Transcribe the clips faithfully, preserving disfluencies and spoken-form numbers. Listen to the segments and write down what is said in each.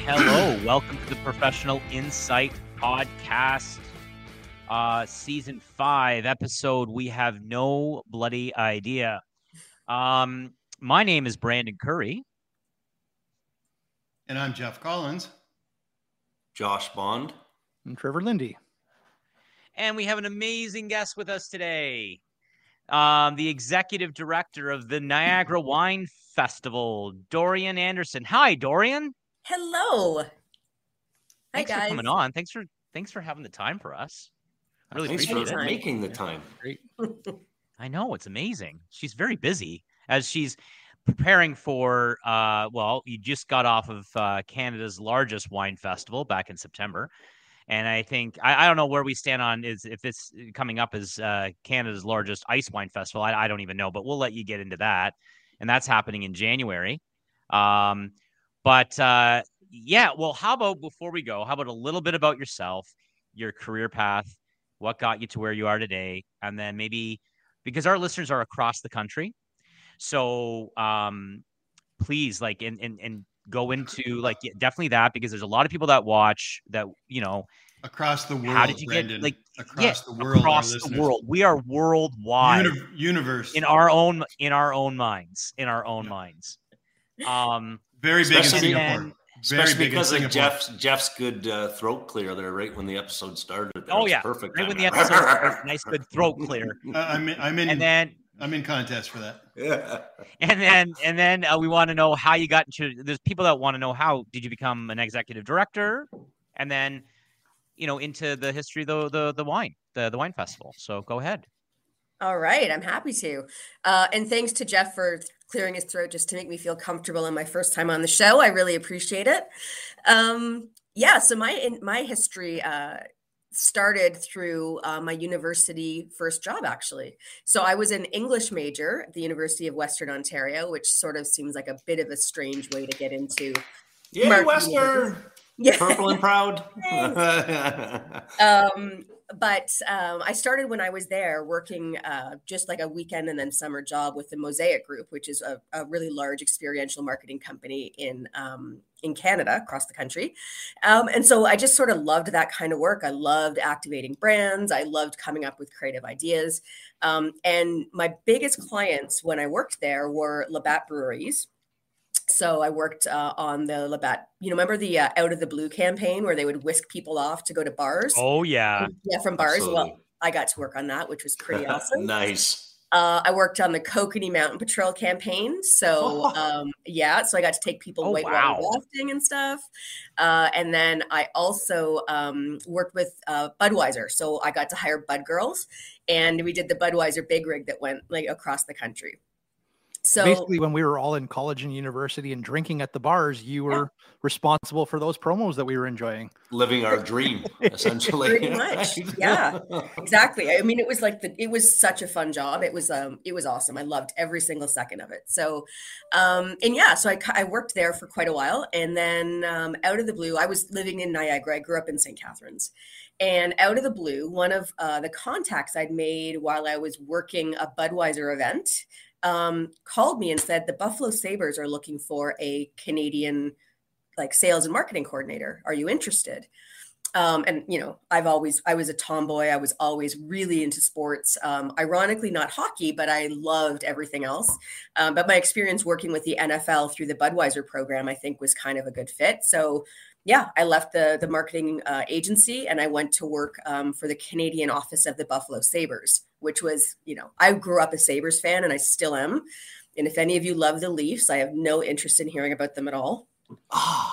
hello. Welcome to the Professional Insight Podcast, uh, Season five, episode We Have No Bloody Idea. Um, my name is Brandon Curry. And I'm Jeff Collins. Josh Bond. And Trevor Lindy. And we have an amazing guest with us today. Um, the executive director of the Niagara Wine Festival, Dorian Anderson. Hi, Dorian. Hello. Thanks Hi, guys. for coming on. Thanks for thanks for having the time for us. Really Thanks appreciate for it. making the time. Great. I know, it's amazing. She's very busy as she's preparing for, uh, well, you just got off of uh, Canada's largest wine festival back in September. And I think, I, I don't know where we stand on is if this coming up as uh, Canada's largest ice wine festival. I, I don't even know, but we'll let you get into that. And that's happening in January. Um, but uh, yeah, well, how about before we go, how about a little bit about yourself, your career path, what got you to where you are today, and then maybe, because our listeners are across the country, so um, please, like, and and and go into like yeah, definitely that, because there's a lot of people that watch that, you know, across the world. How did you Brandon, get like across yeah, the world? Across the world, we are worldwide. Uni- universe in our own in our own minds, in our own yeah. minds. Um, very big especially in Singapore. Then, especially because of Jeff's Jeff's good uh, throat clear there, right when the episode started. That oh yeah, perfect. Right when the episode started, nice good throat clear. Uh, I'm in, I'm in. And then. I'm in contest for that. Yeah. And then, and then uh, we want to know how you got into. There's people that want to know how did you become an executive director, and then, you know, into the history of the the the wine, the the wine festival. So go ahead. All right, I'm happy to. Uh, and thanks to Jeff for clearing his throat just to make me feel comfortable on my first time on the show. I really appreciate it. Um, yeah. So my in, my history. Uh, started through uh, my university first job, actually. So I was an English major at the University of Western Ontario, which sort of seems like a bit of a strange way to get into. Yeah, Western. Yeah. Purple and proud. um, but um, I started when I was there working uh, just like a weekend and then summer job with the Mosaic Group, which is a, a really large experiential marketing company in um, in Canada, across the country. Um, and so I just sort of loved that kind of work. I loved activating brands. I loved coming up with creative ideas. Um, and my biggest clients when I worked there were Labatt breweries. So I worked uh, on the Labatt, you know, remember the uh, Out of the Blue campaign where they would whisk people off to go to bars? Oh, yeah. Yeah, from bars. Absolutely. Well, I got to work on that, which was pretty awesome. Nice. Uh, I worked on the Kokanee Mountain Patrol campaign. So, um, yeah, so I got to take people oh, whitewater wow. rafting and stuff. Uh, and then I also um, worked with uh, Budweiser. So I got to hire Bud Girls, and we did the Budweiser Big Rig that went like across the country. So basically, when we were all in college and university and drinking at the bars, you were yeah. responsible for those promos that we were enjoying. Living our dream, essentially. Pretty much. Yeah, exactly. I mean, it was like the, it was such a fun job. It was, um, it was awesome. I loved every single second of it. So, um, and yeah, so I, I worked there for quite a while. And then um, out of the blue, I was living in Niagara. I grew up in Saint Catharines. And out of the blue, one of uh, the contacts I'd made while I was working a Budweiser event um, called me and said, the Buffalo Sabres are looking for a Canadian like sales and marketing coordinator. Are you interested? Um, and, you know, I've always, I was a tomboy. I was always really into sports. Um, ironically, not hockey, but I loved everything else. Um, but my experience working with the N F L through the Budweiser program, I think was kind of a good fit. So yeah, I left the, the marketing uh, agency and I went to work um, for the Canadian office of the Buffalo Sabres, which was, you know, I grew up a Sabres fan and I still am. And if any of you love the Leafs, I have no interest in hearing about them at all. Oh,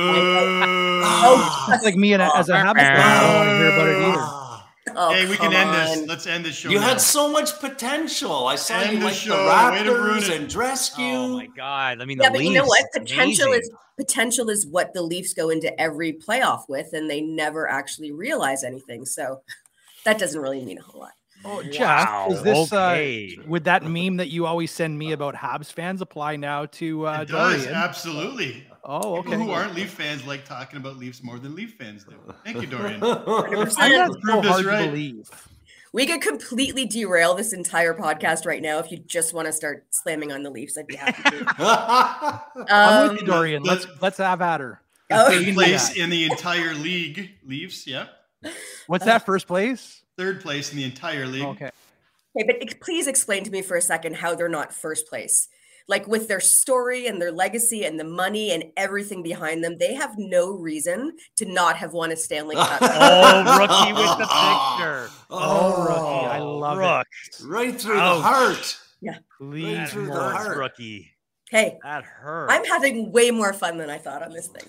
oh, that's like me and as a habit, I don't want to hear about it either. Oh, hey, we can end on. this. Let's end this show. You now. had so much potential. I saw end you the like show. the Raptors and Dresky. Oh my God! I mean, yeah, the but Leafs, you know what? Potential amazing. is potential is what the Leafs go into every playoff with, and they never actually realize anything. So that doesn't really mean a whole lot. Oh, Jeff, Wow, is this okay. uh, would that meme that you always send me about Habs fans apply now to uh, It does, Dorian? absolutely. Oh, okay. People who aren't Leaf fans like talking about Leafs more than Leaf fans do. Thank you, Dorian. I'm not so Prove this hard right. to believe. We could completely derail this entire podcast right now if you just want to start slamming on the Leafs. I'd be happy to. I'm Um, with you, Dorian. the- Let's let's have at her. Oh. Third place in the entire league, Leafs. Yeah. What's that? First place? Third place in the entire league. Okay. Okay, but ex- please explain to me for a second how they're not first place. Like with their story and their legacy and the money and everything behind them, they have no reason to not have won a Stanley Cup. Oh, Rookie with the picture. Oh, Rookie. I love Rook. it. Right through Ouch. the heart. Yeah. That Right through the hurts, heart. Rookie. Hey, That hurt. I'm having way more fun than I thought on this thing.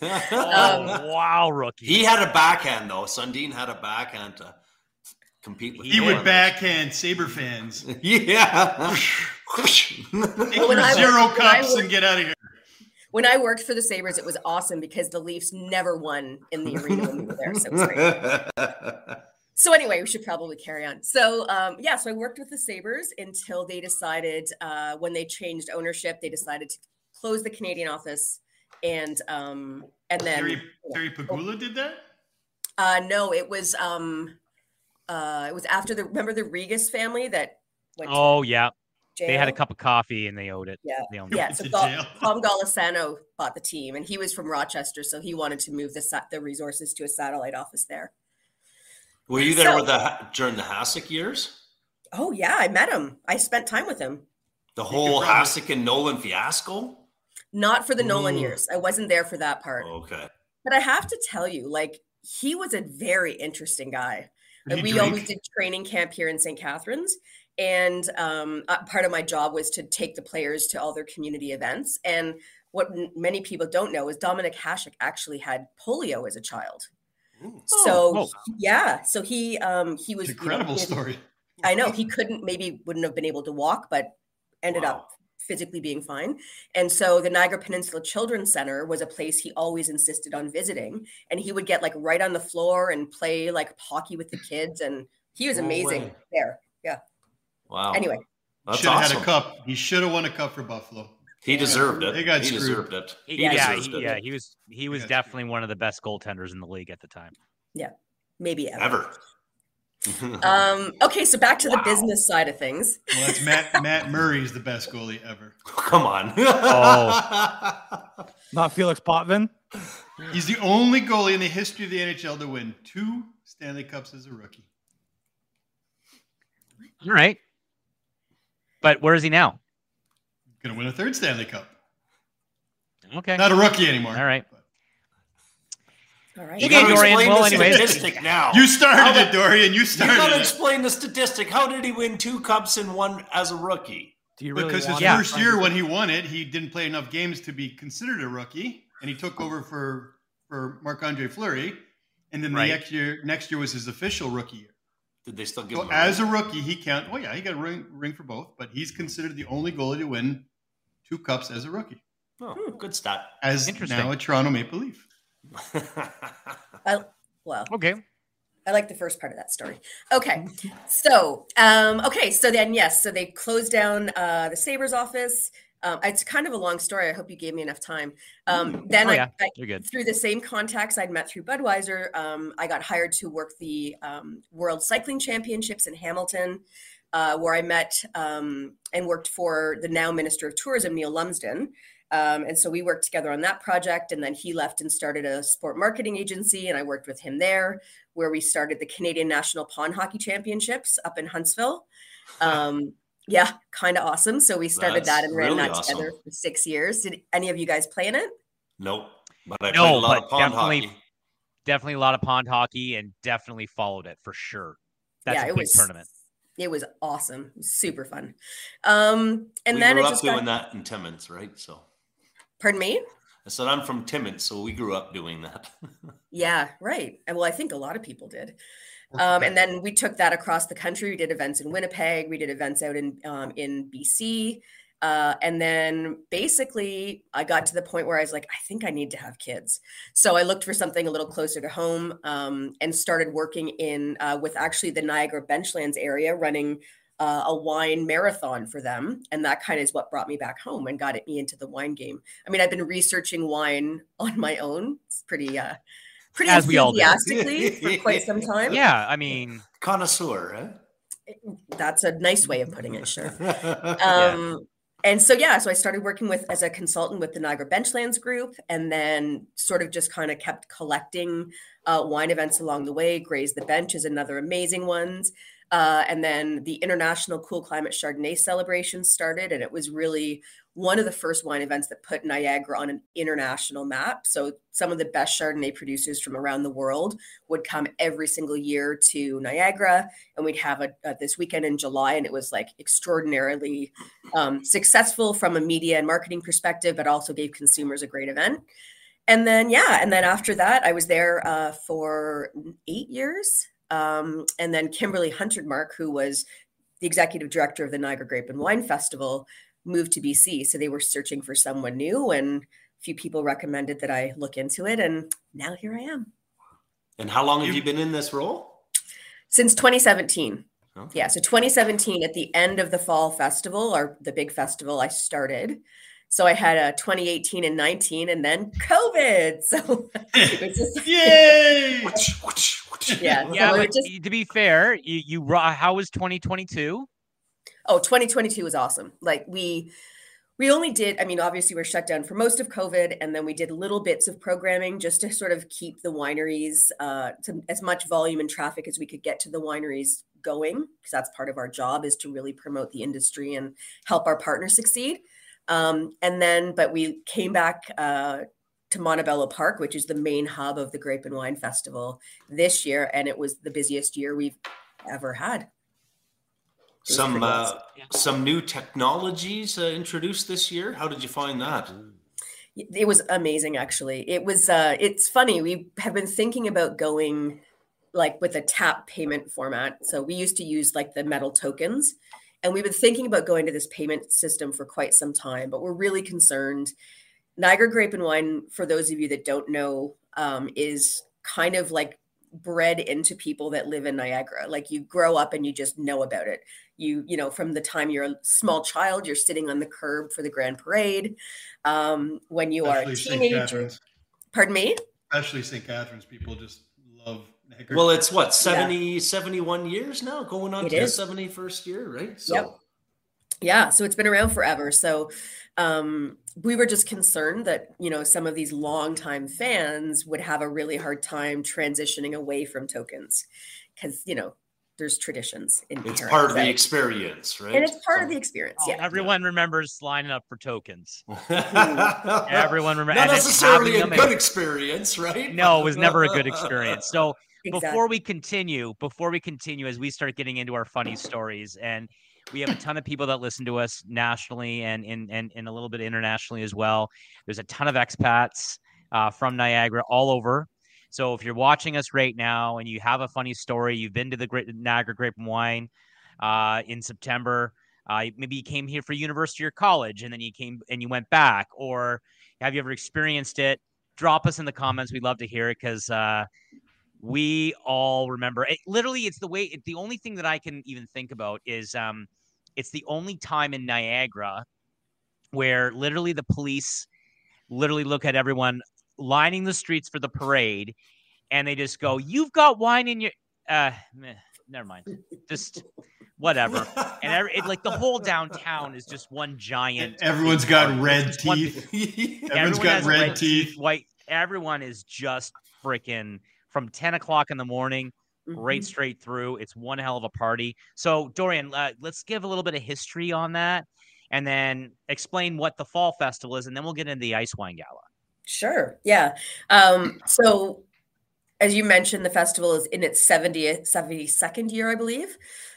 Oh, wow, Rookie. He had a backhand though. Sundin had a backhand to compete with. He the would Oilers. backhand Sabre fans. Yeah. Take When your I zero worked- when I cups worked- and get out of here. When I worked for the Sabres, it was awesome because the Leafs never won in the arena when we were there. So it was great. So anyway, we should probably carry on. So um, yeah, so I worked with the Sabres until they decided uh, when they changed ownership, they decided to close the Canadian office, and um, and then Terry, Terry Pagula did that? uh, no, it was um, uh, it was after the remember the Regas family that went Oh, to yeah. jail? They had a cup of coffee and they owed it. Yeah. They owned it. Yeah, so To Gal- jail. Tom Golisano bought the team, and he was from Rochester, so he wanted to move the sa- the resources to a satellite office there. Were you there So- with the during the Hasek years? Oh yeah, I met him. I spent time with him. The whole probably- Hasek and Nolan fiasco? Not for the Nolan Ooh. years. I wasn't there for that part. Okay. But I have to tell you, like, he was a very interesting guy. Did And he we drink? always did training camp here in Saint Catharines. And um, uh, part of my job was to take the players to all their community events. And what n- many people don't know is Dominic Hasek actually had polio as a child. Ooh. So Oh. yeah, so he um, he was It's an you know, incredible he- story. I know he couldn't, maybe wouldn't have been able to walk, but ended Wow. up physically being fine. And so the Niagara Peninsula Children's Center was a place he always insisted on visiting. And he would get like right on the floor and play like hockey with the kids. And he was No amazing way. there. Yeah. Wow. Anyway, That's Should have awesome. had a cup. He should have won a cup for Buffalo. He deserved it. They got he screwed. deserved it. He- He yeah, deserved he, it. yeah, he was he was got definitely one of the best goaltenders in the league at the time. maybe ever. Ever. Um, okay, so back to the Wow. business side of things. Well, that's Matt Matt Murray's the best goalie ever. Come on. Oh. Not Felix Potvin. He's the only goalie in the history of the N H L to win two Stanley Cups as a rookie. All right. But where is he now? Gonna win a third Stanley Cup. Okay. Not a rookie anymore. All right. All right. You Okay, gotta Dorian, explain well, the anyways. statistic now. You started How it, the- Dorian. You You started gotta it. explain the statistic. How did he win two cups and one as a rookie? Do you really Because his want Yeah. to first find year it? when he won it, he didn't play enough games to be considered a rookie, and he took over for for Marc-Andre Fleury. And then the Right. next year, next year was his official rookie year. Did they still give So him a as ring? a rookie, he can't. Oh yeah, he got a ring, ring for both, but he's considered the only goalie to win two cups as a rookie, Oh, good stat. as Interesting. now a Toronto Maple Leaf. I, well, Okay. I like the first part of that story. Okay. So, um, okay. So then, yes. So they closed down uh, the Sabres office. Um, it's kind of a long story. I hope you gave me enough time. Um, then Oh, I, yeah. I, You're good. through the same contacts I'd met through Budweiser, um, I got hired to work the um, World Cycling Championships in Hamilton, uh, where I met um, and worked for the now Minister of Tourism, Neil Lumsden. Um, and so we worked together on that project, and then he left and started a sport marketing agency, and I worked with him there, where we started the Canadian National Pond Hockey Championships up in Huntsville. Um, yeah, kind of awesome. So we started That's that and ran really that awesome. together for six years. Did any of you guys play in it? Nope. But I No, played a lot but of pond definitely- hockey. Definitely a lot of pond hockey and definitely followed it for sure. That's yeah, a it big was tournament. It was awesome. It was super fun. Um, and we then grew it up just doing got, that in Timmins, right? So pardon me? I said I'm from Timmins, so we grew up doing that. Yeah, right. And well, I think a lot of people did. Um, and then we took that across the country. We did events in Winnipeg. We did events out in um, in B C. Uh, and then basically, I got to the point where I was like, I think I need to have kids. So I looked for something a little closer to home um, and started working in uh, with actually the Niagara Benchlands area, running uh, a wine marathon for them. And that kind of is what brought me back home and got me into the wine game. I mean, I've been researching wine on my own. It's pretty, uh, pretty As we all do. enthusiastically for quite some time. Yeah, I mean, Connoisseur, That's a nice way of putting it, sure. eh? Um, and so, yeah, so I started working with as a consultant with the Niagara Benchlands Group, and then sort of just kind of kept collecting uh, wine events along the way. Graze the Bench is another amazing one. Uh, and then the International Cool Climate Chardonnay celebration started, and it was really one of the first wine events that put Niagara on an international map. So some of the best Chardonnay producers from around the world would come every single year to Niagara, and we'd have a, a this weekend in July, and it was like extraordinarily um, successful from a media and marketing perspective, but also gave consumers a great event. And then, yeah, and then after that, I was there uh, for eight years. Um, and then Kimberly Huntermark, who was the executive director of the Niagara Grape and Wine Festival, moved to B C. So they were searching for someone new, and a few people recommended that I look into it. And now here I am. And how long have you been in this role? Since twenty seventeen. Okay. Yeah. So twenty seventeen, at the end of the fall festival, or the big festival, I started. So I had a twenty eighteen and nineteen, and then COVID. So it was just yay! yeah. Yeah. So But just, to be fair, you, you how was twenty twenty-two? oh, twenty twenty-two was awesome. Like we, we only did, I mean, obviously we're shut down for most of COVID, and then we did little bits of programming just to sort of keep the wineries, uh, to as much volume and traffic as we could get to the wineries going, because that's part of our job, is to really promote the industry and help our partners succeed. Um, and then, but we came back, uh, to Montebello Park, which is the main hub of the Grape and Wine Festival this year. And it was the busiest year we've ever had. Some uh, some new technologies uh, introduced this year. How did you find that? It was amazing, actually. It was. Uh, it's funny. We have been thinking about going like with a tap payment format. So we used to use like the metal tokens, and we've been thinking about going to this payment system for quite some time. But we're really concerned. Niagara Grape and Wine, for those of you that don't know, um, is kind of like bred into people that live in Niagara. Like you grow up and you just know about it. You, you know, from the time you're a small child, you're sitting on the curb for the Grand Parade. Um, when you Especially are a Saint teenager, Catharines. Pardon me? Especially Saint Catharines, people just love Niagara. Well, it's what, seventy, yeah. seventy-one years now, going on it to is. the seventy-first year, right? So. Yep. Yeah, so it's been around forever. So um, we were just concerned that, you know, some of these longtime fans would have a really hard time transitioning away from tokens because, you know, there's traditions in it's part of the experience, right? And it's part so, of the experience. Oh, yeah. Everyone remembers lining up for tokens. Everyone remembers. Not necessarily a good and, experience, right? No, it was never a good experience. So exactly. before we continue, before we continue, as we start getting into our funny stories, and we have a ton of people that listen to us nationally and in and, and a little bit internationally as well. There's a ton of expats uh, from Niagara all over. So if you're watching us right now and you have a funny story, you've been to the Great Niagara Grape and Wine uh, in September, uh, maybe you came here for university or college and then you came and you went back, or have you ever experienced it? Drop us in the comments. We'd love to hear it because uh, we all remember it. Literally, it's the way, it, the only thing that I can even think about is um, it's the only time in Niagara where literally the police literally look at everyone lining the streets for the parade, and they just go, "You've got wine in your." Uh, meh, never mind. Just whatever. And every, it, like the whole downtown is just one giant. And everyone's got red teeth. One, everyone's got red, red teeth. teeth. White. Everyone is just freaking from ten o'clock in the morning, mm-hmm. right straight through. It's one hell of a party. So Dorian, uh, let's give a little bit of history on that, and then explain what the Fall Festival is, and then we'll get into the Ice Wine Gala. Sure. Yeah. Um, so as you mentioned, the festival is in its seventieth, seventy-second year, I believe.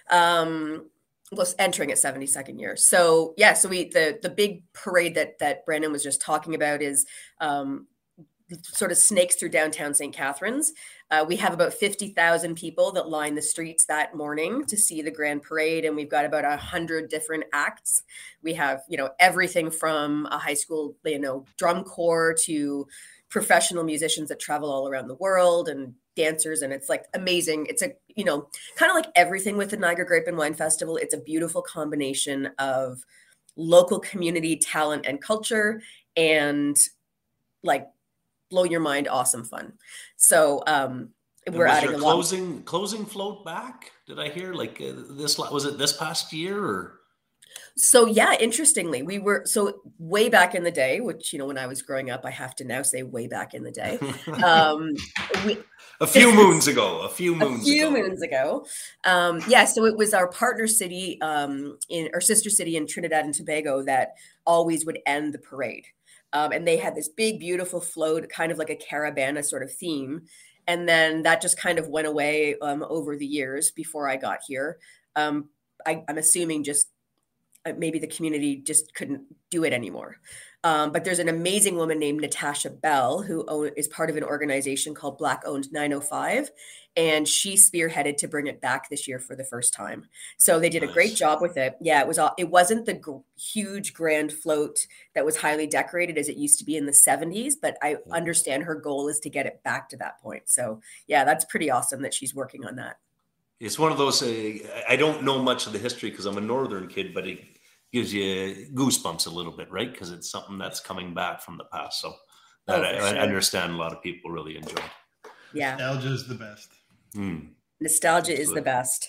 Um, well, entering its seventy-second year. So yeah, so we, the, the big parade that, that Brandon was just talking about is, um, sort of snakes through downtown Saint Catharines. Uh, we have about fifty thousand people that line the streets that morning to see the Grand Parade. And we've got about a hundred different acts. We have, you know, everything from a high school, you know, drum corps to professional musicians that travel all around the world and dancers. And it's like amazing. It's a, you know, kind of like everything with the Niagara Grape and Wine Festival. It's a beautiful combination of local community talent and culture and like, blow your mind, awesome fun. So um, we're was adding your a closing lot. closing float back. Did I hear like uh, this? Was it this past year or? So yeah, interestingly, we were so way back in the day, which, you know, when I was growing up, I have to now say way back in the day. Um, we, a few moons ago, a few moons a few ago. moons ago. Um, yeah, so it was our partner city um, in our sister city in Trinidad and Tobago that always would end the parade. Um, and they had this big, beautiful float, kind of like a caravana sort of theme. And then that just kind of went away um, over the years before I got here. Um, I, I'm assuming just maybe the community just couldn't do it anymore. Um, but there's an amazing woman named Natasha Bell who own, is part of an organization called Black Owned nine oh five. And she spearheaded to bring it back this year for the first time. So they did a great job with it. Yeah, it was all, it wasn't the g- huge grand float that was highly decorated as it used to be in the seventies, but I understand her goal is to get it back to that point. So yeah, that's pretty awesome that she's working on that. It's one of those, uh, I don't know much of the history because I'm a northern kid, but it gives you goosebumps a little bit, right? Because it's something that's coming back from the past. So that oh, I, sure. I understand a lot of people really enjoy. Yeah. Nostalgia is the best. Mm. Nostalgia Absolutely. Is the best.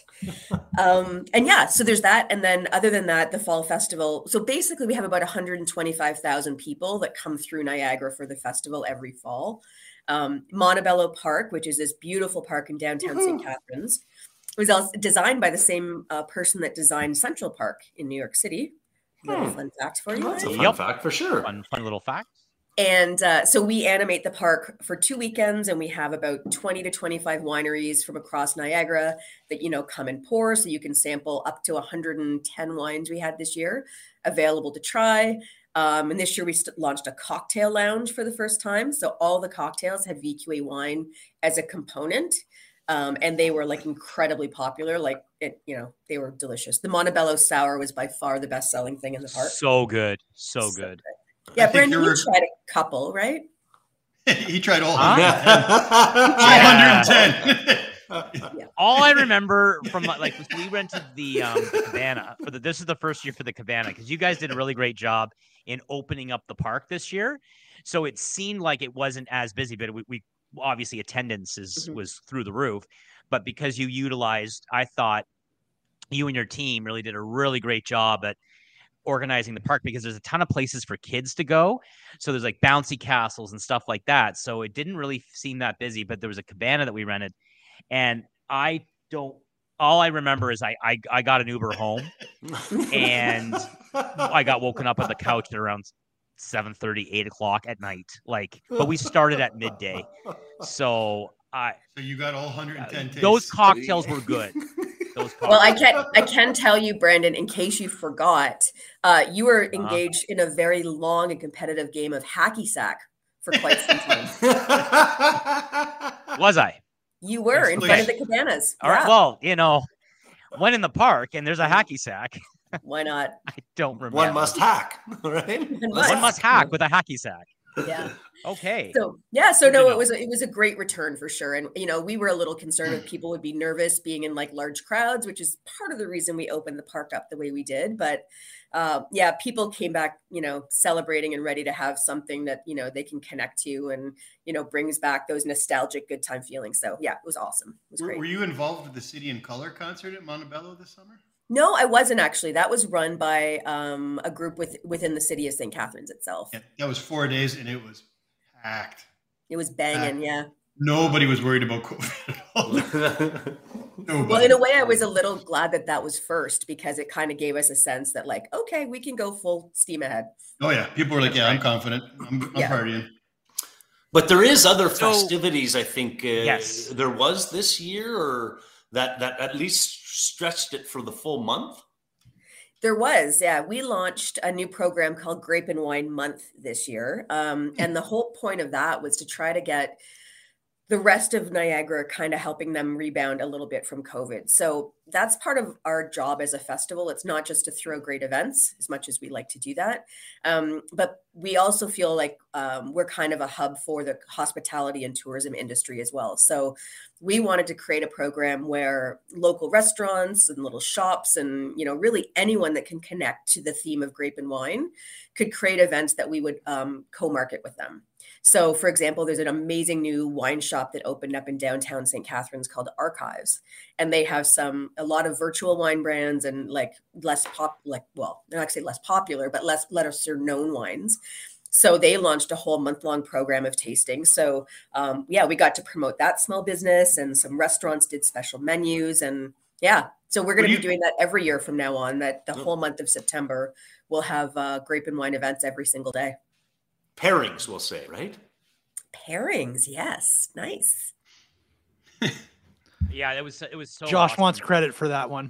um, and yeah, so there's that. And then other than that, the Fall Festival. So basically we have about one hundred twenty-five thousand people that come through Niagara for the festival every fall. Um, Montebello Park, which is this beautiful park in downtown Saint Catharines, was also designed by the same uh, person that designed Central Park in New York City. Little hmm. fun fact for you. That's a fun yep. fact for sure. Fun, fun little fact. And uh, so we animate the park for two weekends, and we have about twenty to twenty-five wineries from across Niagara that, you know, come and pour. So you can sample up to one hundred ten wines we had this year available to try. Um, and this year we st- launched a cocktail lounge for the first time. So all the cocktails had V Q A wine as a component. Um, and they were like incredibly popular. Like it, you know, they were delicious. The Montebello Sour was by far the best selling thing in the park. So good. So, so good. good. Yeah, Brandon, you tried a couple, right? He tried all one hundred ten. all one hundred ten. Yeah. All I remember from like we rented the um the cabana for the this is the first year for the cabana because you guys did a really great job in opening up the park this year. So it seemed like it wasn't as busy, but we, we obviously attendance is mm-hmm. was through the roof. But because you utilized, I thought you and your team really did a really great job at organizing the park because there's a ton of places for kids to go. So there's like bouncy castles and stuff like that. So it didn't really seem that busy, but there was a cabana that we rented. And I don't, all I remember is I, I, I got an Uber home and I got woken up on the couch at around seven thirty, eight o'clock at night. Like, but we started at midday. So I, so you got all one hundred ten tastes. Those cocktails were good. Those well, I can I can tell you, Brandon, in case you forgot, uh, you were engaged uh, in a very long and competitive game of hacky sack for quite some time. Was I? You were in front of the cabanas. All yeah. right. Well, you know, when in the park and there's a hacky sack. Why not? I don't remember. One must hack, right? One must, One must hack with a hacky sack. Yeah. Okay. So yeah, so no, it was a, it was a great return for sure, and you know we were a little concerned that people would be nervous being in like large crowds, which is part of the reason we opened the park up the way we did. But uh, yeah, people came back, you know, celebrating and ready to have something that you know they can connect to, and you know brings back those nostalgic good time feelings. So yeah, it was awesome. It was were, great. Were you involved with the City in Color concert at Montebello this summer? No, I wasn't actually. That was run by um, a group with within the city of Saint Catharines itself. Yeah, that was four days, and it was packed. It was banging, yeah. Nobody was worried about COVID at all. Nobody. Well, in a way, I was a little glad that that was first because it kind of gave us a sense that, like, okay, we can go full steam ahead. Oh yeah, people were like, "Yeah, I'm confident. I'm, I'm yeah. partying." But there is other festivities. So, I think uh, yes. there was this year, or that that at least stretched it for the full month. There was, yeah. We launched a new program called Grape and Wine Month this year. Um, and the whole point of that was to try to get the rest of Niagara kind of helping them rebound a little bit from COVID. So that's part of our job as a festival. It's not just to throw great events, as much as we like to do that. Um, but we also feel like um, we're kind of a hub for the hospitality and tourism industry as well. So we wanted to create a program where local restaurants and little shops and, you know, really anyone that can connect to the theme of grape and wine could create events that we would um, co-market with them. So, for example, there's an amazing new wine shop that opened up in downtown Saint Catharines called Archives, and they have some a lot of virtual wine brands and like less pop, like well, they're not actually less popular, but less lesser known wines. So they launched a whole month long program of tasting. So um, yeah, we got to promote that small business, and some restaurants did special menus, and yeah. So we're going to be doing that every year from now on. That the whole month of September we'll have uh, grape and wine events every single day. Pairings, we'll say, right? Pairings, yes, nice. Yeah, it was it was so. Josh awesome. wants credit for that one.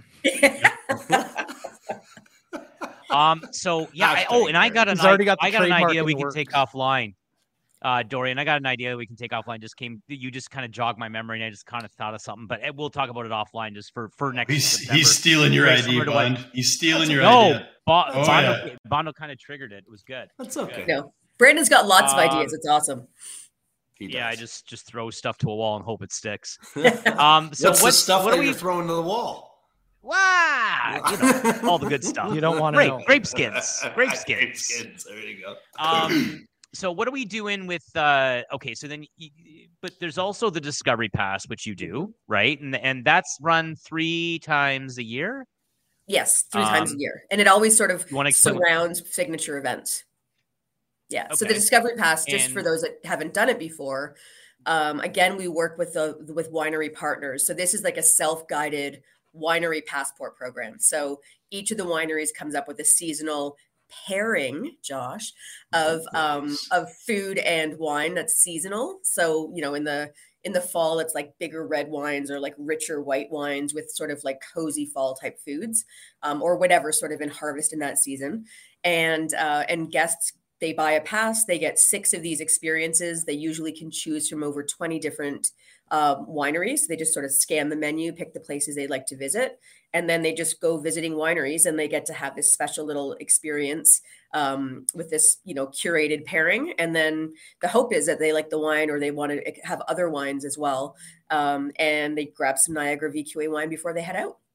um. So yeah. I, oh, and I got an. He's already got the I got an trademark idea in we the can works. take offline. Uh, Dorian, I got an idea we can take offline. Just came, you just kind of jogged my memory, and I just kind of thought of something. But we'll talk about it offline, just for for next. He's, September. he's stealing your Very idea, similar to what- Bond. He's stealing your no, idea. Bo- Oh, Bondo, yeah. Bondo kind of triggered it. It was good. That's okay. No, Brandon's got lots of Um, ideas. It's awesome. He Yeah, I does. just just throw stuff to a wall and hope it sticks. Um. So What's the what's stuff what that are we? you're throwing to the wall? Wow, you know, all the good stuff. You don't want to Grape, know. grape skins, grape skins. Grape skins. There you go. Um, so what are we doing with? Uh, okay, so then, y- y- but there's also the Discovery Pass, which you do, right? And and that's run three times a year. Yes, three times a Um, year, and it always sort of You want to explain? what- surrounds signature events. Yeah. So the Okay. Discovery Pass, just for And- those that haven't done it before, um, again, we work with the with winery partners. So this is like a self-guided winery passport program. So each of the wineries comes up with a seasonal pairing, Josh, of um, of food and wine that's seasonal. So you know, in the in the fall, it's like bigger red wines or like richer white wines with sort of like cozy fall type foods, um, or whatever sort of in harvest in that season. And uh, and guests, they buy a pass, they get six of these experiences. They usually can choose from over twenty different um, wineries. They just sort of scan the menu, pick the places they'd like to visit, and then they just go visiting wineries, and they get to have this special little experience um, with this, you know, curated pairing. And then the hope is that they like the wine, or they want to have other wines as well, um, and they grab some Niagara V Q A wine before they head out.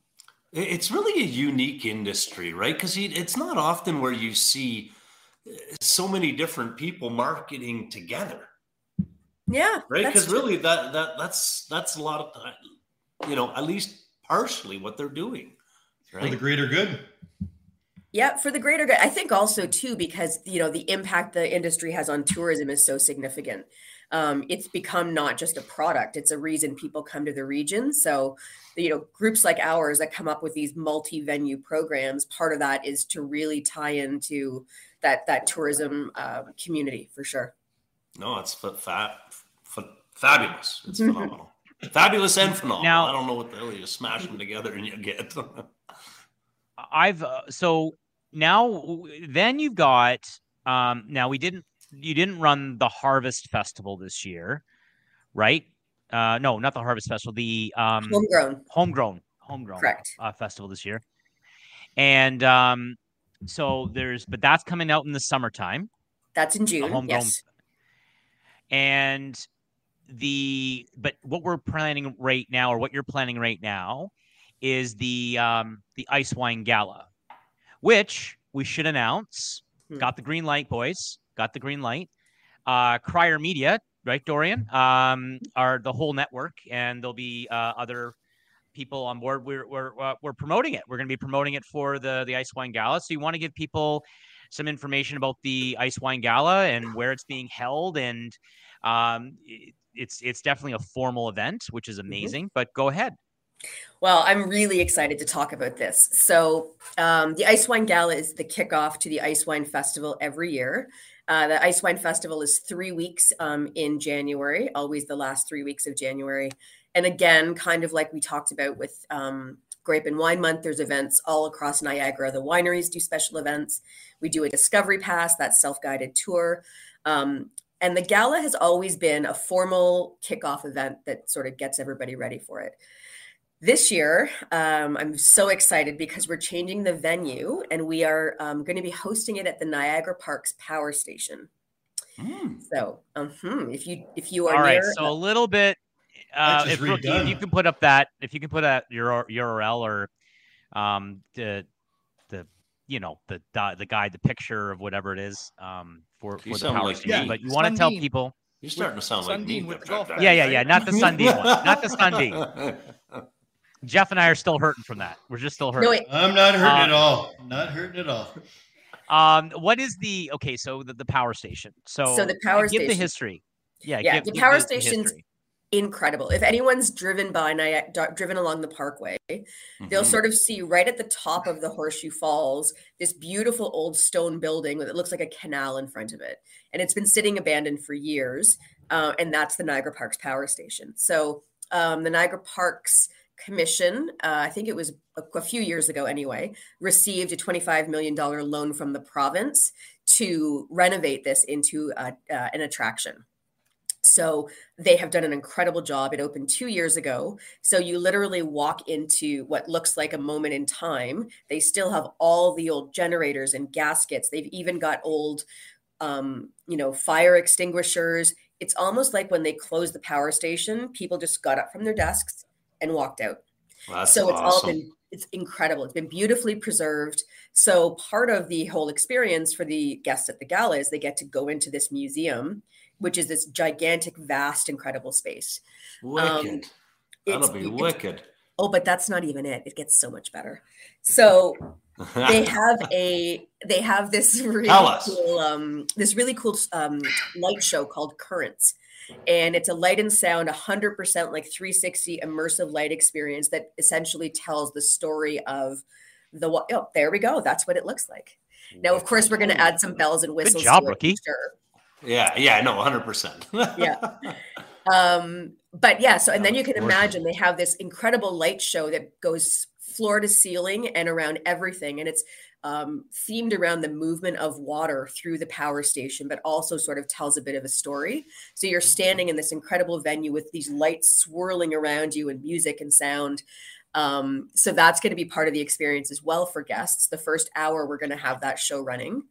It's really a unique industry, right? Because it's not often where you see so many different people marketing together, Yeah, right? that's Because true. really, that that that's that's a lot of time, you know, at least partially what they're doing, For the right? greater good. Yeah, for the greater good. I think also too, because you know the impact the industry has on tourism is so significant. Um, it's become not just a product; it's a reason people come to the region. So, you know, groups like ours that come up with these multi-venue programs, part of that is to really tie into that that tourism uh, community for sure. No, it's fa- fa- fa- fabulous. It's phenomenal, fabulous and phenomenal. Now- I don't know what the hell you smash them together and you get. I've uh, so now then you've got um now we didn't you didn't run the Harvest Festival this year, right? Uh no, not the Harvest Festival, the um Homegrown, homegrown homegrown correct? uh, festival this year. And um so there's but that's coming out in the summertime. That's in June. homegrown- Yes. And the but what we're planning right now, or what you're planning right now, is the um the Ice Wine Gala, which we should announce. Hmm. Got the green light, boys. Got the green light. Uh, Crier Media, right, Dorian? Um, are the whole network, and there'll be uh, other people on board. We're we're uh, we're promoting it. We're going to be promoting it for the the Ice Wine Gala. So you want to give people some information about the Ice Wine Gala and where it's being held, and um, it, it's it's definitely a formal event, which is amazing. But go ahead. Well, I'm really excited to talk about this. So, um, the Ice Wine Gala is the kickoff to the Ice Wine Festival every year. Uh, the Ice Wine Festival is three weeks um, in January, always the last three weeks of January. And again, kind of like we talked about with um, Grape and Wine Month, there's events all across Niagara. The wineries do special events. We do a Discovery Pass, that's self-guided tour. Um, and the gala has always been a formal kickoff event that sort of gets everybody ready for it. This year, um, I'm so excited because we're changing the venue, and we are um, going to be hosting it at the Niagara Parks Power Station. Mm. So, um, hmm, if you if you are All right. near, So a little bit. Uh, That's if just Rookie, if redone. you can put up that, if you can put that your U R L or um the the you know, the the, the guide, the picture of whatever it is um, for, for the sound power like station. me. But you want to tell Sundin. people, You're starting to sound like me. Sundin with the golf bag. yeah, yeah, yeah, not the Sundin one, not the Sundin. Jeff and I are still hurting from that. We're just still hurting. No, wait. I'm not hurting Um, at all. Not hurting at all. Um, what is the okay? So the, the power station. So, So the power give the station- history. Yeah, Yeah, give, the give power the station's history. incredible. If anyone's driven by Niagara, driven along the Parkway, they'll Mhm. sort of see right at the top of the Horseshoe Falls this beautiful old stone building that looks like a canal in front of it, and it's been sitting abandoned for years. Uh, and that's the Niagara Parks Power Station. So um, the Niagara Parks Commission, uh, I think it was a, a few years ago anyway, received a twenty-five million dollars loan from the province to renovate this into a, uh, an attraction. So they have done an incredible job. It opened two years ago. So you literally walk into what looks like a moment in time. They still have all the old generators and gaskets. They've even got old, um, you know, fire extinguishers. It's almost like when they closed the power station, people just got up from their desks and walked out. Well, that's So it's all awesome. been, it's incredible. It's been beautifully preserved. So part of the whole experience for the guests at the gala is they get to go into this museum, which is this gigantic, vast, incredible space. Wicked. That'll It's- be it's- wicked. Oh, but that's not even it. It gets so much better. So they have a they have this really Tell us. cool um this really cool um light show called Currents. And it's a light and sound one hundred percent like three sixty immersive light experience that essentially tells the story of the wa- oh, there we go. That's what it looks like. Now, of course, we're going to add some bells and whistles. job, to it, rookie. for Sure. Yeah, yeah, no, one hundred percent. Yeah. Um, but yeah, so and then you can Awesome. imagine they have this incredible light show that goes floor to ceiling and around everything, and it's um, themed around the movement of water through the power station, but also sort of tells a bit of a story. So you're standing in this incredible venue with these lights swirling around you and music and sound. Um, so that's going to be part of the experience as well for guests. The first hour, we're going to have that show running.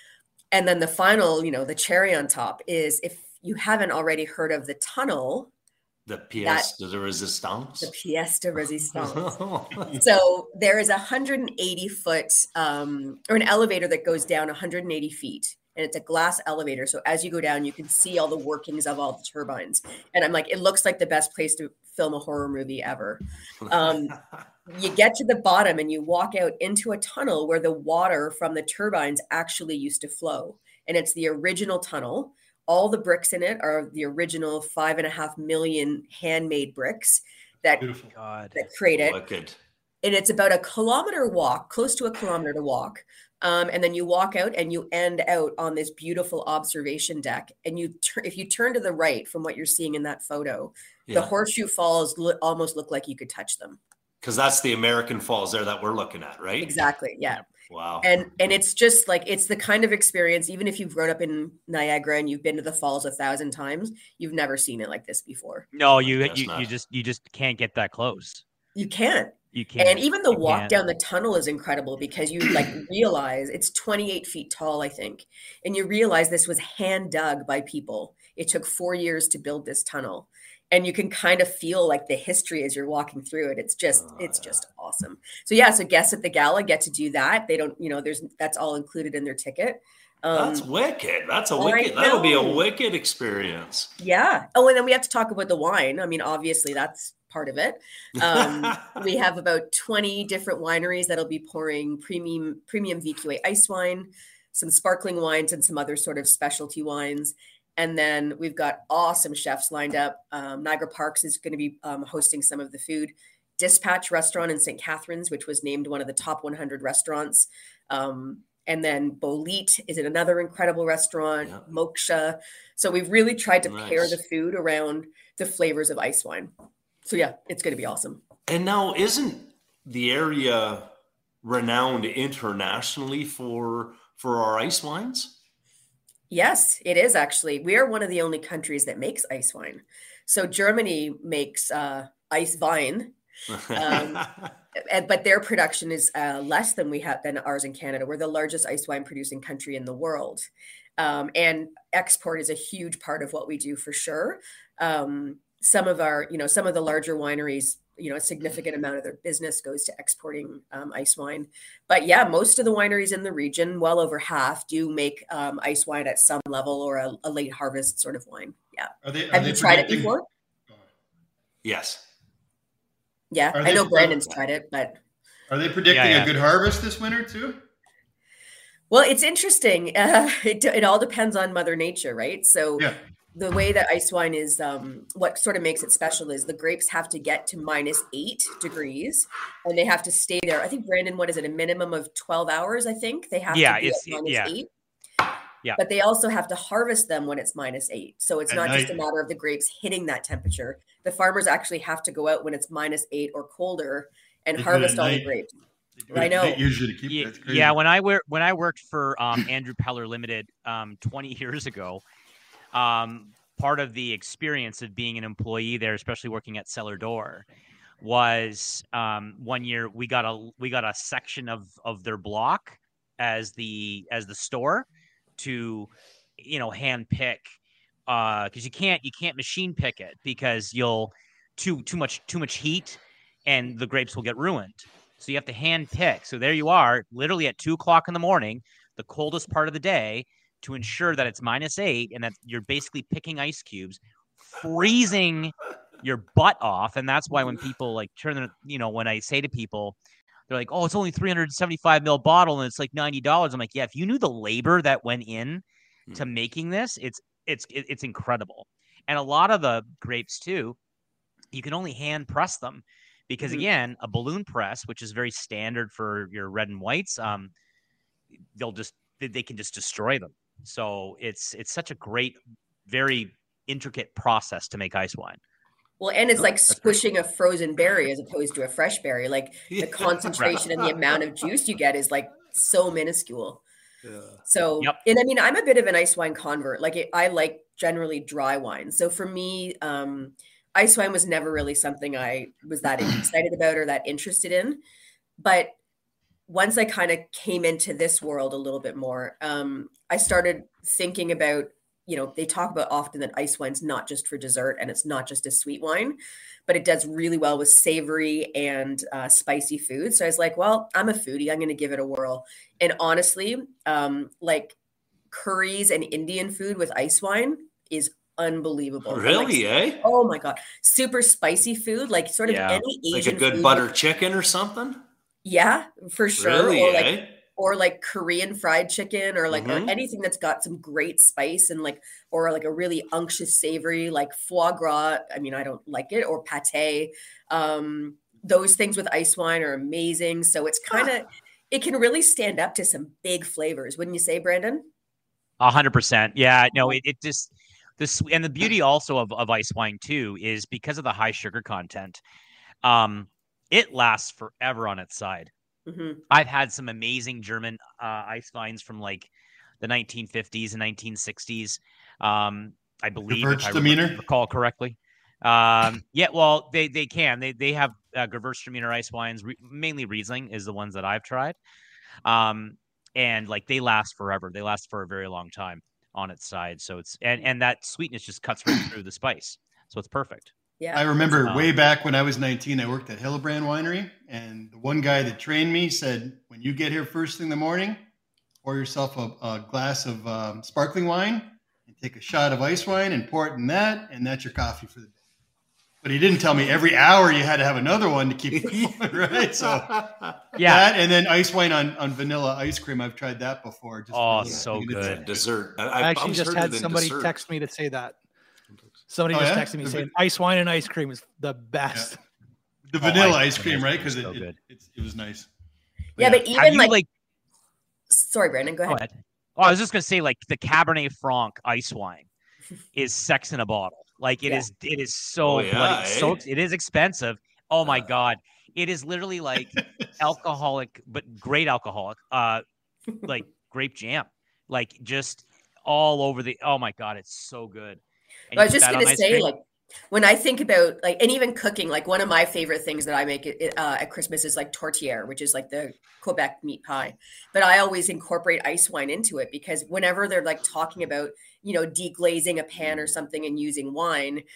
And then the final, you know, the cherry on top is if you haven't already heard of the tunnel, The pièce de resistance. the pièce de résistance. So there is a one hundred eighty foot um, or an elevator that goes down one hundred eighty feet. And it's a glass elevator. So as you go down, you can see all the workings of all the turbines. And I'm like, it looks like the best place to film a horror movie ever. Um, you get to the bottom and you walk out into a tunnel where the water from the turbines actually used to flow. And it's the original tunnel. All the bricks in it are the original five and a half million handmade bricks that, Beautiful. God. that create it. Wicked. And it's about a kilometer walk, close to a kilometer to walk. Um, and then you walk out and you end out on this beautiful observation deck. And you, tur- if you turn to the right from what you're seeing in that photo, the Yeah, Horseshoe Falls lo- almost look like you could touch them. because that's the American Falls there that we're looking at, right? Exactly. Yeah. Wow. And and it's just like it's the kind of experience, even if you've grown up in Niagara and you've been to the falls a thousand times, you've never seen it like this before. No, you guess you, not. you just you just can't get that close. You can't. You can't. And even the You walk can't. down the tunnel is incredible because you like realize it's twenty-eight feet tall, I think. And you realize this was hand dug by people. It took four years to build this tunnel. And you can kind of feel like the history as you're walking through it. It's just, Oh, it's yeah. just awesome. So yeah, so guests at the gala get to do that. They don't, you know, there's that's all included in their ticket. Um, That's wicked. That's a I wicked. That'll be a know. wicked experience. Yeah. Oh, and then we have to talk about the wine. I mean, obviously that's part of it. Um, we have about twenty different wineries that'll be pouring premium premium V Q A ice wine, some sparkling wines, and some other sort of specialty wines. And then we've got awesome chefs lined up. Um, Niagara Parks is going to be um, hosting some of the food. Dispatch Restaurant in Saint Catharines, which was named one of the top one hundred restaurants. Um, and then Bolite is in another incredible restaurant, Yeah. Moksha. So we've really tried to pair Nice. the food around the flavors of ice wine. So yeah, it's going to be awesome. And now, isn't the area renowned internationally for for our ice wines? Yes, it is actually. We are one of the only countries that makes ice wine. So Germany makes uh, ice wine, Um, and, but their production is uh, less than we have than ours in Canada. We're the largest ice wine producing country in the world. Um, and export is a huge part of what we do for sure. Um, some of our, you know, some of the larger wineries, you know, a significant amount of their business goes to exporting um, ice wine. But yeah, most of the wineries in the region, well over half, do make um, ice wine at some level or a, a late harvest sort of wine. Yeah. Are they, are Have they you tried it predicting- before? Yes. Yeah, Are I they- know Brandon's tried it, but Are they predicting Yeah, yeah. a good harvest this winter too? well, it's interesting. Uh, it, it all depends on Mother Nature, right? So Yeah. the way that ice wine is, um, what sort of makes it special is the grapes have to get to minus eight degrees and they have to stay there. I think, Brandon, what is it? A minimum of twelve hours, I think they have Yeah, to be it's- at minus yeah. eight. Yeah. But they also have to harvest them when it's minus eight. So it's At not just a night. matter of the grapes hitting that temperature. The farmers actually have to go out when it's minus eight or colder and They do it harvest at all the night. grapes. They do it I at know. night Usually to keep Yeah, that's crazy. yeah. When I wor- when I worked for um, Andrew Peller Limited um, twenty years ago, um, part of the experience of being an employee there, especially working at Cellar Door, was um, one year we got a we got a section of of their block as the as the store to, you know, hand pick, uh, because you can't you can't machine pick it because you'll too too much too much heat and the grapes will get ruined. So you have to hand pick. So there you are, literally at two o'clock in the morning, the coldest part of the day, to ensure that it's minus eight and that you're basically picking ice cubes, freezing your butt off. And that's why when people like turn their, you know, when I say to people, they're like, oh, it's only three hundred seventy-five mil bottle and it's like ninety dollars. I'm like, yeah, if you knew the labor that went in to making this, it's it's it's incredible. And a lot of the grapes too, you can only hand press them because Mhm. again, a balloon press, which is very standard for your red and whites, um, they'll just they- they can just destroy them. So it's it's such a great, very intricate process to make ice wine. Well, and it's Oh, like that's great. squishing a frozen berry as opposed to a fresh berry. Like the Yeah. concentration and the amount of juice you get is like so minuscule. Yeah. So, Yep. and I mean, I'm a bit of an ice wine convert. Like it, I like generally dry wine. So for me, um, ice wine was never really something I was that excited about or that interested in. But once I kind of came into this world a little bit more, um, I started thinking about, you know, they talk about often that ice wine's not just for dessert and it's not just a sweet wine, but it does really well with savory and uh, spicy food. So I was like, well, I'm a foodie. I'm going to give it a whirl. And honestly, um, like curries and Indian food with ice wine is unbelievable. And, like, Really, eh? oh my God. Super spicy food, like sort of Yeah. any Like Asian a good food butter with- chicken or something? yeah, for sure. Really, or like eh? or like Korean fried chicken or like or Mhm. anything that's got some great spice and like or like a really unctuous savory like foie gras. I mean, I don't like it, or pate. Um, those things with ice wine are amazing. So it's kind of it can really stand up to some big flavors, wouldn't you say, Brandon? A hundred percent. Yeah, no, it, it just this and the beauty also of, of ice wine too is because of the high sugar content. Um, it lasts forever on its side. hmm I've had some amazing German uh, ice wines from like the nineteen fifties and nineteen sixties. Um, I believe, if I Gewürztraminer? re- recall correctly. Um, yeah, well, they they can. They they have uh, Gewürztraminer ice wines. Re- mainly Riesling is the ones that I've tried. Um, and like they last forever. They last for a very long time on its side. So it's and and that sweetness just cuts right through the spice. So it's perfect. Yeah. I remember Um, way back when I was nineteen, I worked at Hillebrand Winery, and the one guy that trained me said, "When you get here first thing in the morning, pour yourself a, a glass of um, sparkling wine and take a shot of ice wine and pour it in that, and that's your coffee for the day." But he didn't tell me every hour you had to have another one to keep it going, right? So Yeah. that, and then ice wine on, on vanilla ice cream. I've tried that before. Just Oh, for- so it's- good. Dessert. I, I I've actually always just heard had it in somebody dessert. text me to say that. Somebody Oh, just yeah? texted me The saying vi- ice wine and ice cream is the best. The Oh, vanilla ice ice cream cream, right? is Because so it, good. it, it's it was nice. yeah, but Have even you like, like sorry, Brandon, go Go ahead. ahead. Oh, I was just gonna say, like the Cabernet Franc ice wine is sex in a bottle. Like it Yeah. is, it is so Oh, yeah, bloody, so eh? it is expensive. Oh my Uh. god, it is literally like alcoholic, but great alcoholic, uh, like grape jam, like just all over the. Oh my god, it's so good. And I you was put just that gonna on ice say, cream? like, when I think about like, and even cooking, like one of my favorite things that I make it, uh, at Christmas is like tourtière, which is like the Quebec meat pie. But I always incorporate ice wine into it because whenever they're like talking about, you know, deglazing a pan or something and using wine,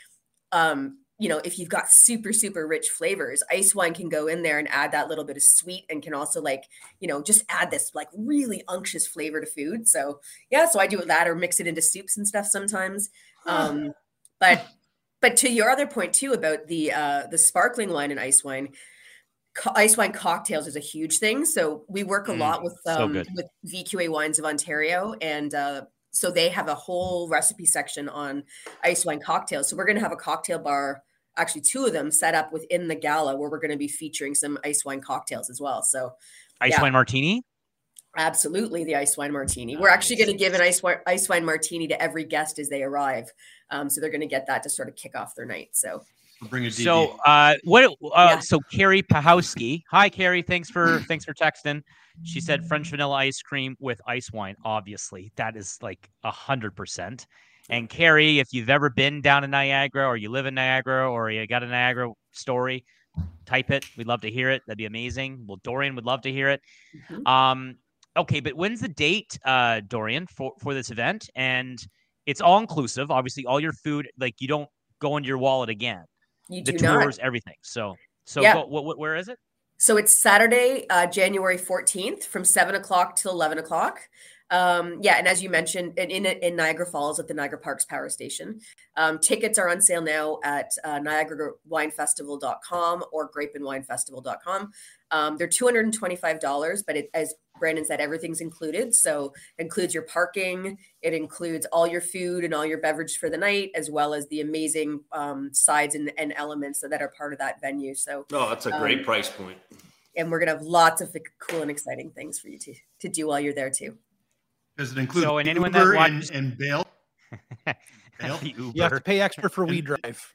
um, you know, if you've got super, super rich flavors, ice wine can go in there and add that little bit of sweet and can also like, you know, just add this like really unctuous flavor to food. So yeah, so I do that or mix it into soups and stuff sometimes. Um, but, but to your other point too, about the, uh, the sparkling wine and ice wine, co- ice wine cocktails is a huge thing. So we work a Mm, lot with, so um, good. with V Q A Wines of Ontario. And, uh, so they have a whole recipe section on ice wine cocktails. So we're going to have a cocktail bar, actually two of them set up within the gala where we're going to be featuring some ice wine cocktails as well. So Ice yeah. wine martini. Absolutely, the ice wine martini. We're actually going to give an ice wine, ice wine martini to every guest as they arrive. Um, so they're going to get that to sort of kick off their night. So Bring a D D. So, uh, what? Uh, Yeah. So Carrie Pahowski. Hi, Carrie. Thanks for thanks for texting. She said French vanilla ice cream with ice wine. Obviously, that is like a hundred percent. And Carrie, if you've ever been down in Niagara, or you live in Niagara, or you got a Niagara story, type it. We'd love to hear it. That'd be amazing. Well, Dorian would love to hear it. Mhm. Um, okay, but when's the date, uh, Dorian, for for this event? And it's all inclusive. Obviously, all your food. Like you don't go into your wallet again. you The do tours, not. everything. So, so Yeah. go, what, what, where is it? So it's Saturday, uh, January fourteenth from seven o'clock till eleven o'clock. Um, yeah. And as you mentioned, in, in, in Niagara Falls at the Niagara Parks Power Station, um, tickets are on sale now at uh, niagara wine festival dot com or grape and wine festival dot com. Um, they're two hundred twenty-five dollars, but it, as Brandon said, everything's included. So it includes your parking, it includes all your food and all your beverage for the night, as well as the amazing um, sides and, and elements that are part of that venue. So, No, that's a great Um, price point. and we're going to have lots of cool and exciting things for you to, to do while you're there too. Does it include So, and anyone that Uber watches- and, and bail? Bail? The You have to Uber. pay extra for weed drive.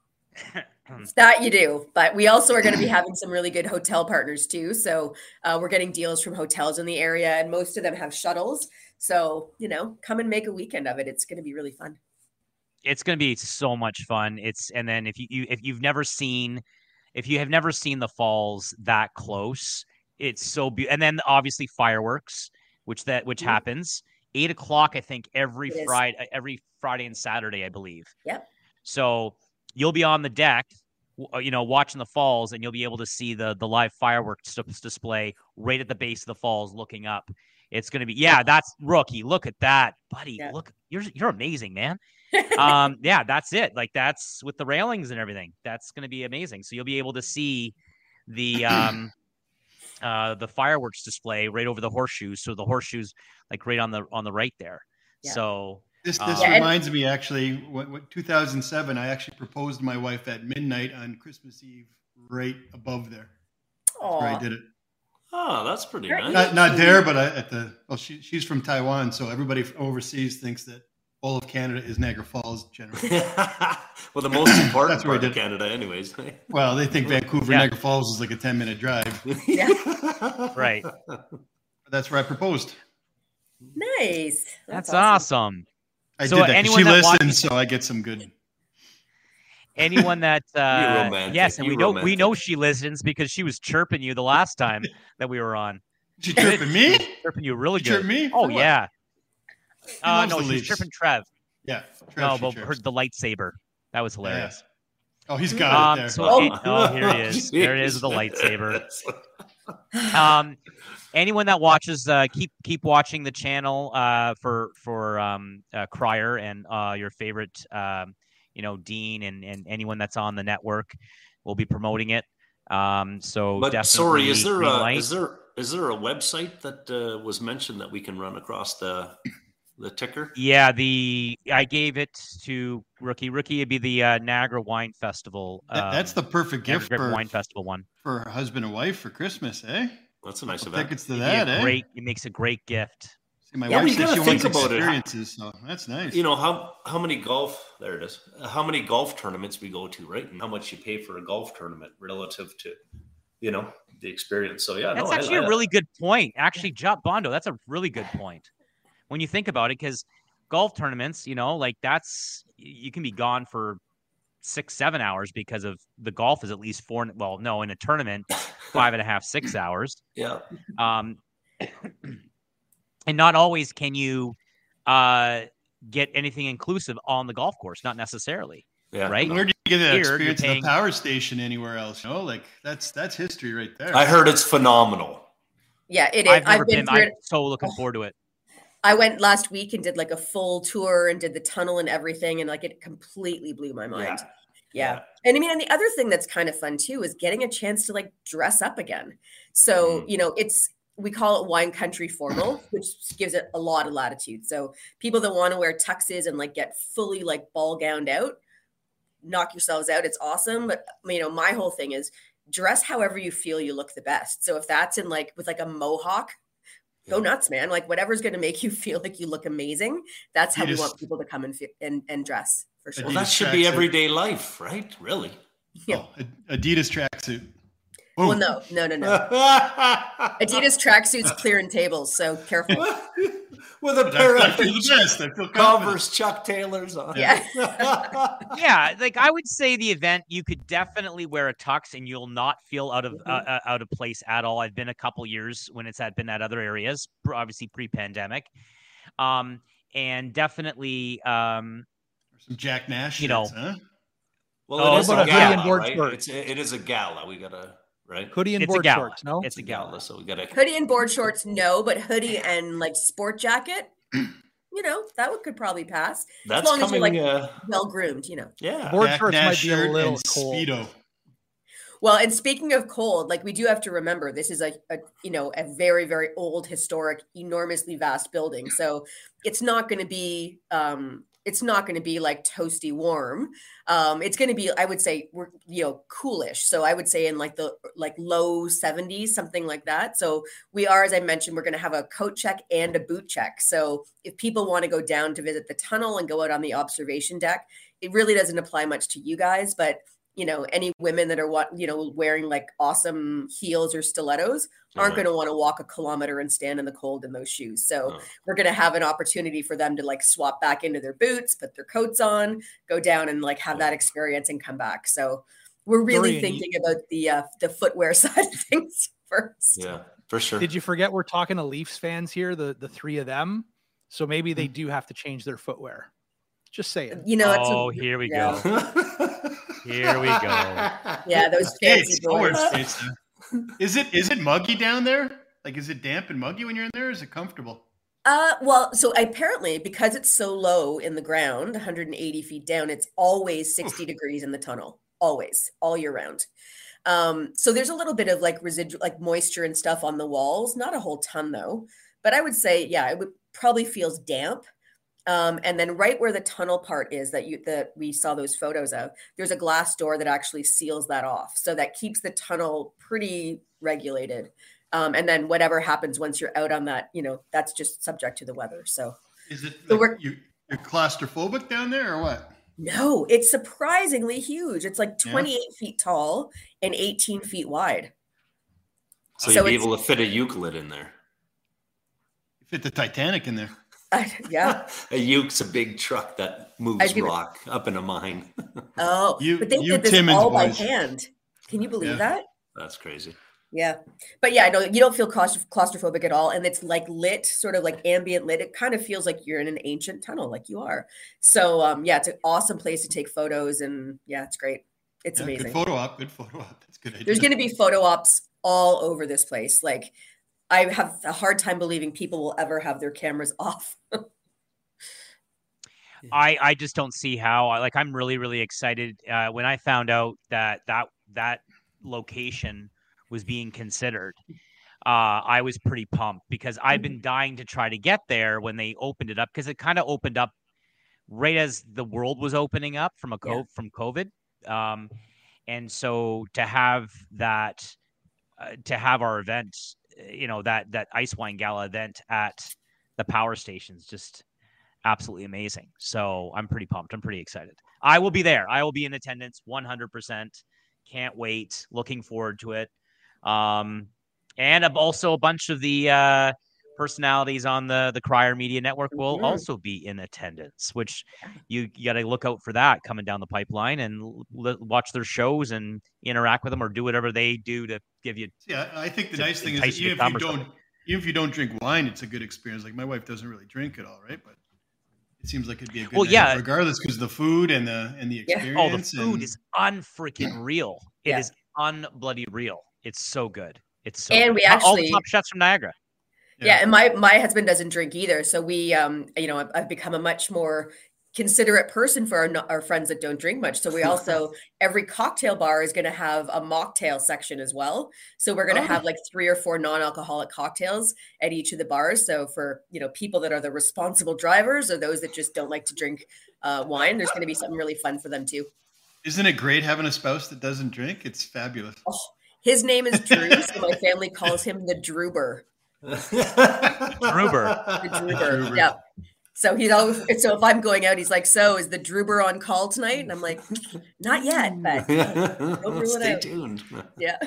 That you do, but we also are going to be having some really good hotel partners too. So uh, we're getting deals from hotels in the area, and most of them have shuttles. So you know, come and make a weekend of it. It's going to be really fun. It's going to be so much fun. It's and then if you, you if you've never seen, if you have never seen the falls that close, it's so beautiful. And then obviously fireworks, which that which Mhm. happens eight o'clock, I think every It is. Friday, every Friday and Saturday, I believe. Yep. So you'll be on the deck, w- you know, watching the falls, and you'll be able to see the the live fireworks dis- display right at the base of the falls, looking up. It's going to be, yeah, that's rookie. Look at that, buddy. Yeah. Look, you're you're amazing, man. um, yeah, that's it. Like that's with the railings and everything. That's going to be amazing. So you'll be able to see the um, uh, the fireworks display right over the horseshoes. So the horseshoes, like right on the on the right there. Yeah. So This this Yeah, and- reminds me actually, what, what two thousand seven, I actually proposed to my wife at midnight on Christmas Eve, right above there. That's where I Aw. did it. Oh, that's pretty Very nice. Not not there, but I, at the well, she, she's from Taiwan, so everybody overseas thinks that all of Canada is Niagara Falls. Generally, Well, the most important That's where I part of did. Canada, anyways. well, they think Vancouver, Yeah. Niagara Falls is like a ten minute drive. Yeah. right, But that's where I proposed. Nice. that's awesome. I So did that 'cause anyone she that listens, watches- so I get some good. Anyone that uh, romantic. yes, and You we know we romantic. know she listens because she was chirping you the last time that we were on. She chirping me? Chirping you really She good. chirped me? Oh For what? yeah. Uh, loves no, the she was Leafs. chirping Trev. Yeah. Trev, No, she but chirps. her, the lightsaber. That was hilarious. Oh, he's got Um, it there. so Oh. it- oh, here he is. There it is with the lightsaber. Jeez. Um, anyone that watches, uh, keep keep watching the channel uh, for for um, uh, Crier and uh, your favorite, um, you know, Dean and and anyone that's on the network. We'll be promoting it. Um, so But definitely sorry, is there green a, light. is there is there a website that uh, was mentioned that we can run across the the ticker? Yeah, the I gave it to Rookie. Rookie would be the uh, Niagara Wine Festival. That- that's the um, perfect Niagara gift Grape for, Wine Festival one. for a husband and wife for Christmas, eh? That's a nice Couple event. tickets to It'd that, be a eh? great. It makes a great gift. See, my Yeah, wife but you says gotta she wants think about it. experiences, so that's nice. You know how how many golf there it is. How many golf tournaments we go to, right? And how much you pay for a golf tournament relative to, you know, the experience. So yeah, That's no, I- actually I- a really good point. Actually, Job Bondo, that's a really good point. When you think about it, because golf tournaments, you know, like that's you can be gone for six, seven hours because of the golf is at least four. Well, no, in a tournament, five and a half, six hours. yeah. Um, and not always can you uh, get anything inclusive on the golf course. Not necessarily. Yeah. Right? Where do you get that Here, experience you're in the power station anywhere else? You know, like that's that's history right there. I heard it's phenomenal. Yeah, it is. I've never I've been been. through I'm it. so looking forward to it. I went last week and did like a full tour and did the tunnel and everything, and like it completely blew my mind. Yeah. Yeah. Yeah. And I mean, and the other thing that's kind of fun too is getting a chance to like dress up again. So, Mm. you know, it's, we call it wine country formal, which gives it a lot of latitude. So people that want to wear tuxes and like get fully like ball gowned out, knock yourselves out. It's awesome. But, you know, my whole thing is dress however you feel you look the best. So if that's in like with like a mohawk, go nuts, man. Like whatever's going to make you feel like you look amazing. That's how You we just- want people to come and, fe- and, and dress for sure. Well, that Adidas should be tracksuit. everyday life, right? Really? Yeah. Oh, Adidas tracksuit. Well, Boom. no, no, no, no. Adidas tracksuits clearing tables, so careful. With a I pair feel, I of feel the best. I feel confident. Converse Chuck Taylors on. Yeah. Yeah, like I would say the event you could definitely wear a tux and you'll not feel out of Mhm. uh, uh, out of place at all. I've been a couple years when it's had been at other areas, pr- obviously pre-pandemic, um, and definitely um, Some Jack Nash. You know. shirts, huh? Well, Oh, it is what a about a hoodie and gala, board right? shorts? It's a, it is a gala. We gotta right. Hoodie and it's a board gala. shorts, no? It's a gala. so we gotta. Hoodie and board shorts, no, but hoodie and like sport jacket, you know, that would could probably pass. That's long as you're, coming. like, uh, Well groomed, you know. yeah. Board Jack shorts Nash might be a shirt little and cold. Speedo. Well, and speaking of cold, like we do have to remember this is a, a you know a very very old, historic, enormously vast building. So it's not going to be um, it's not going to be like toasty warm. Um, it's going to be, I would say, we're you know coolish. So I would say in like the like low seventies, something like that. So we are, as I mentioned, we're going to have a coat check and a boot check. So if people want to go down to visit the tunnel and go out on the observation deck, it really doesn't apply much to you guys, but you know, any women that are what, you know, wearing like awesome heels or stilettos aren't Right. going to want to walk a kilometer and stand in the cold in those shoes. So No. we're going to have an opportunity for them to like swap back into their boots, put their coats on, go down and like have that experience and come back. So we're really Dorian, you- thinking about the, uh, the footwear side of things first. Yeah, for sure. Did you forget we're talking to Leafs fans here, the the three of them? So maybe they do have to change their footwear. Just saying. You know, it's a- Oh, here we yeah. go. Here we go. yeah, those fancy Skates. I'll wear boys. skates now. Is it is it muggy down there? Like, is it damp and muggy when you're in there? Or is it comfortable? Uh, well, so apparently because it's so low in the ground, one hundred eighty feet down, it's always sixty degrees in the tunnel, always, all year round. Um, so there's a little bit of like residual, like moisture and stuff on the walls, not a whole ton though, but I would say, yeah, it would probably feels damp. Um, and then right where the tunnel part is that you that we saw those photos of, there's a glass door that actually seals that off. So that keeps the tunnel pretty regulated. Um, and then whatever happens once you're out on that, you know, that's just subject to the weather. So Is it So like we're- you, you're claustrophobic down there or what? no, it's surprisingly huge. It's like Yeah. twenty-eight feet tall and eighteen feet wide. So, So you'd be it's- able to fit a Euclid in there. You fit the Titanic in there. I, yeah. A Uke's a big truck that moves I do- rock up in a mine. Oh, You- but they you did this Timmins all by boys. hand. Can you believe Yeah. that? That's crazy. Yeah. But yeah, no, you don't feel claustro- claustrophobic at all. And it's like lit, sort of like ambient lit. It kind of feels like you're in an ancient tunnel, like you are. So um, yeah, it's an awesome place to take photos. And yeah, it's great. It's Yeah, amazing. good photo op. Good photo op. That's a good. Idea. There's going to be photo ops all over this place. Like I have a hard time believing people will ever have their cameras off. I I just don't see how. I- Like I'm really really excited uh, when I found out that that that location was being considered. Uh, I was pretty pumped because I've been dying to try to get there when they opened it up because it kind of opened up right as the world was opening up from a co- Yeah. from COVID. Um, and so to have that uh, to have our event, you know, that that Ice Wine Gala event at the power stations just absolutely amazing. So I'm pretty pumped. I'm pretty excited. I will be there. I will be in attendance one hundred percent. Can't wait. Looking forward to it. Um, and also a bunch of the uh, personalities on the, the Crier Media Network will Mhm. also be in attendance, which you, you got to look out for that coming down the pipeline and l- watch their shows and interact with them or do whatever they do to give you. Yeah, I think the to nice thing is entice that you to even if come you or don't, something. even if you don't drink wine, it's a good experience. Like my wife doesn't really drink at all, right? But it seems like it'd be a good Well, night yeah. regardless, because the food and the and the Yeah. experience. Oh, the food and, is unfreaking real. It Yeah. is unbloody real. It's so good. It's so And good. we all the actually- top chefs from Niagara. Yeah. And my, my husband doesn't drink either. So we, um, you know, I've, I've become a much more considerate person for our, our friends that don't drink much. So we also, every cocktail bar is going to have a mocktail section as well. So we're going to Oh. have like three or four non-alcoholic cocktails at each of the bars. So for, you know, people that are the responsible drivers or those that just don't like to drink uh, wine, there's going to be something really fun for them too. Isn't it great having a spouse that doesn't drink? It's fabulous. Oh, his name is Drew. So my family calls him the Droober. Droober. The Droober. Droober. Yeah. So he's always, so if I'm going out, he's like, so is the Droober on call tonight? And I'm like, not yet, but don't rule it Stay out. tuned. Yeah.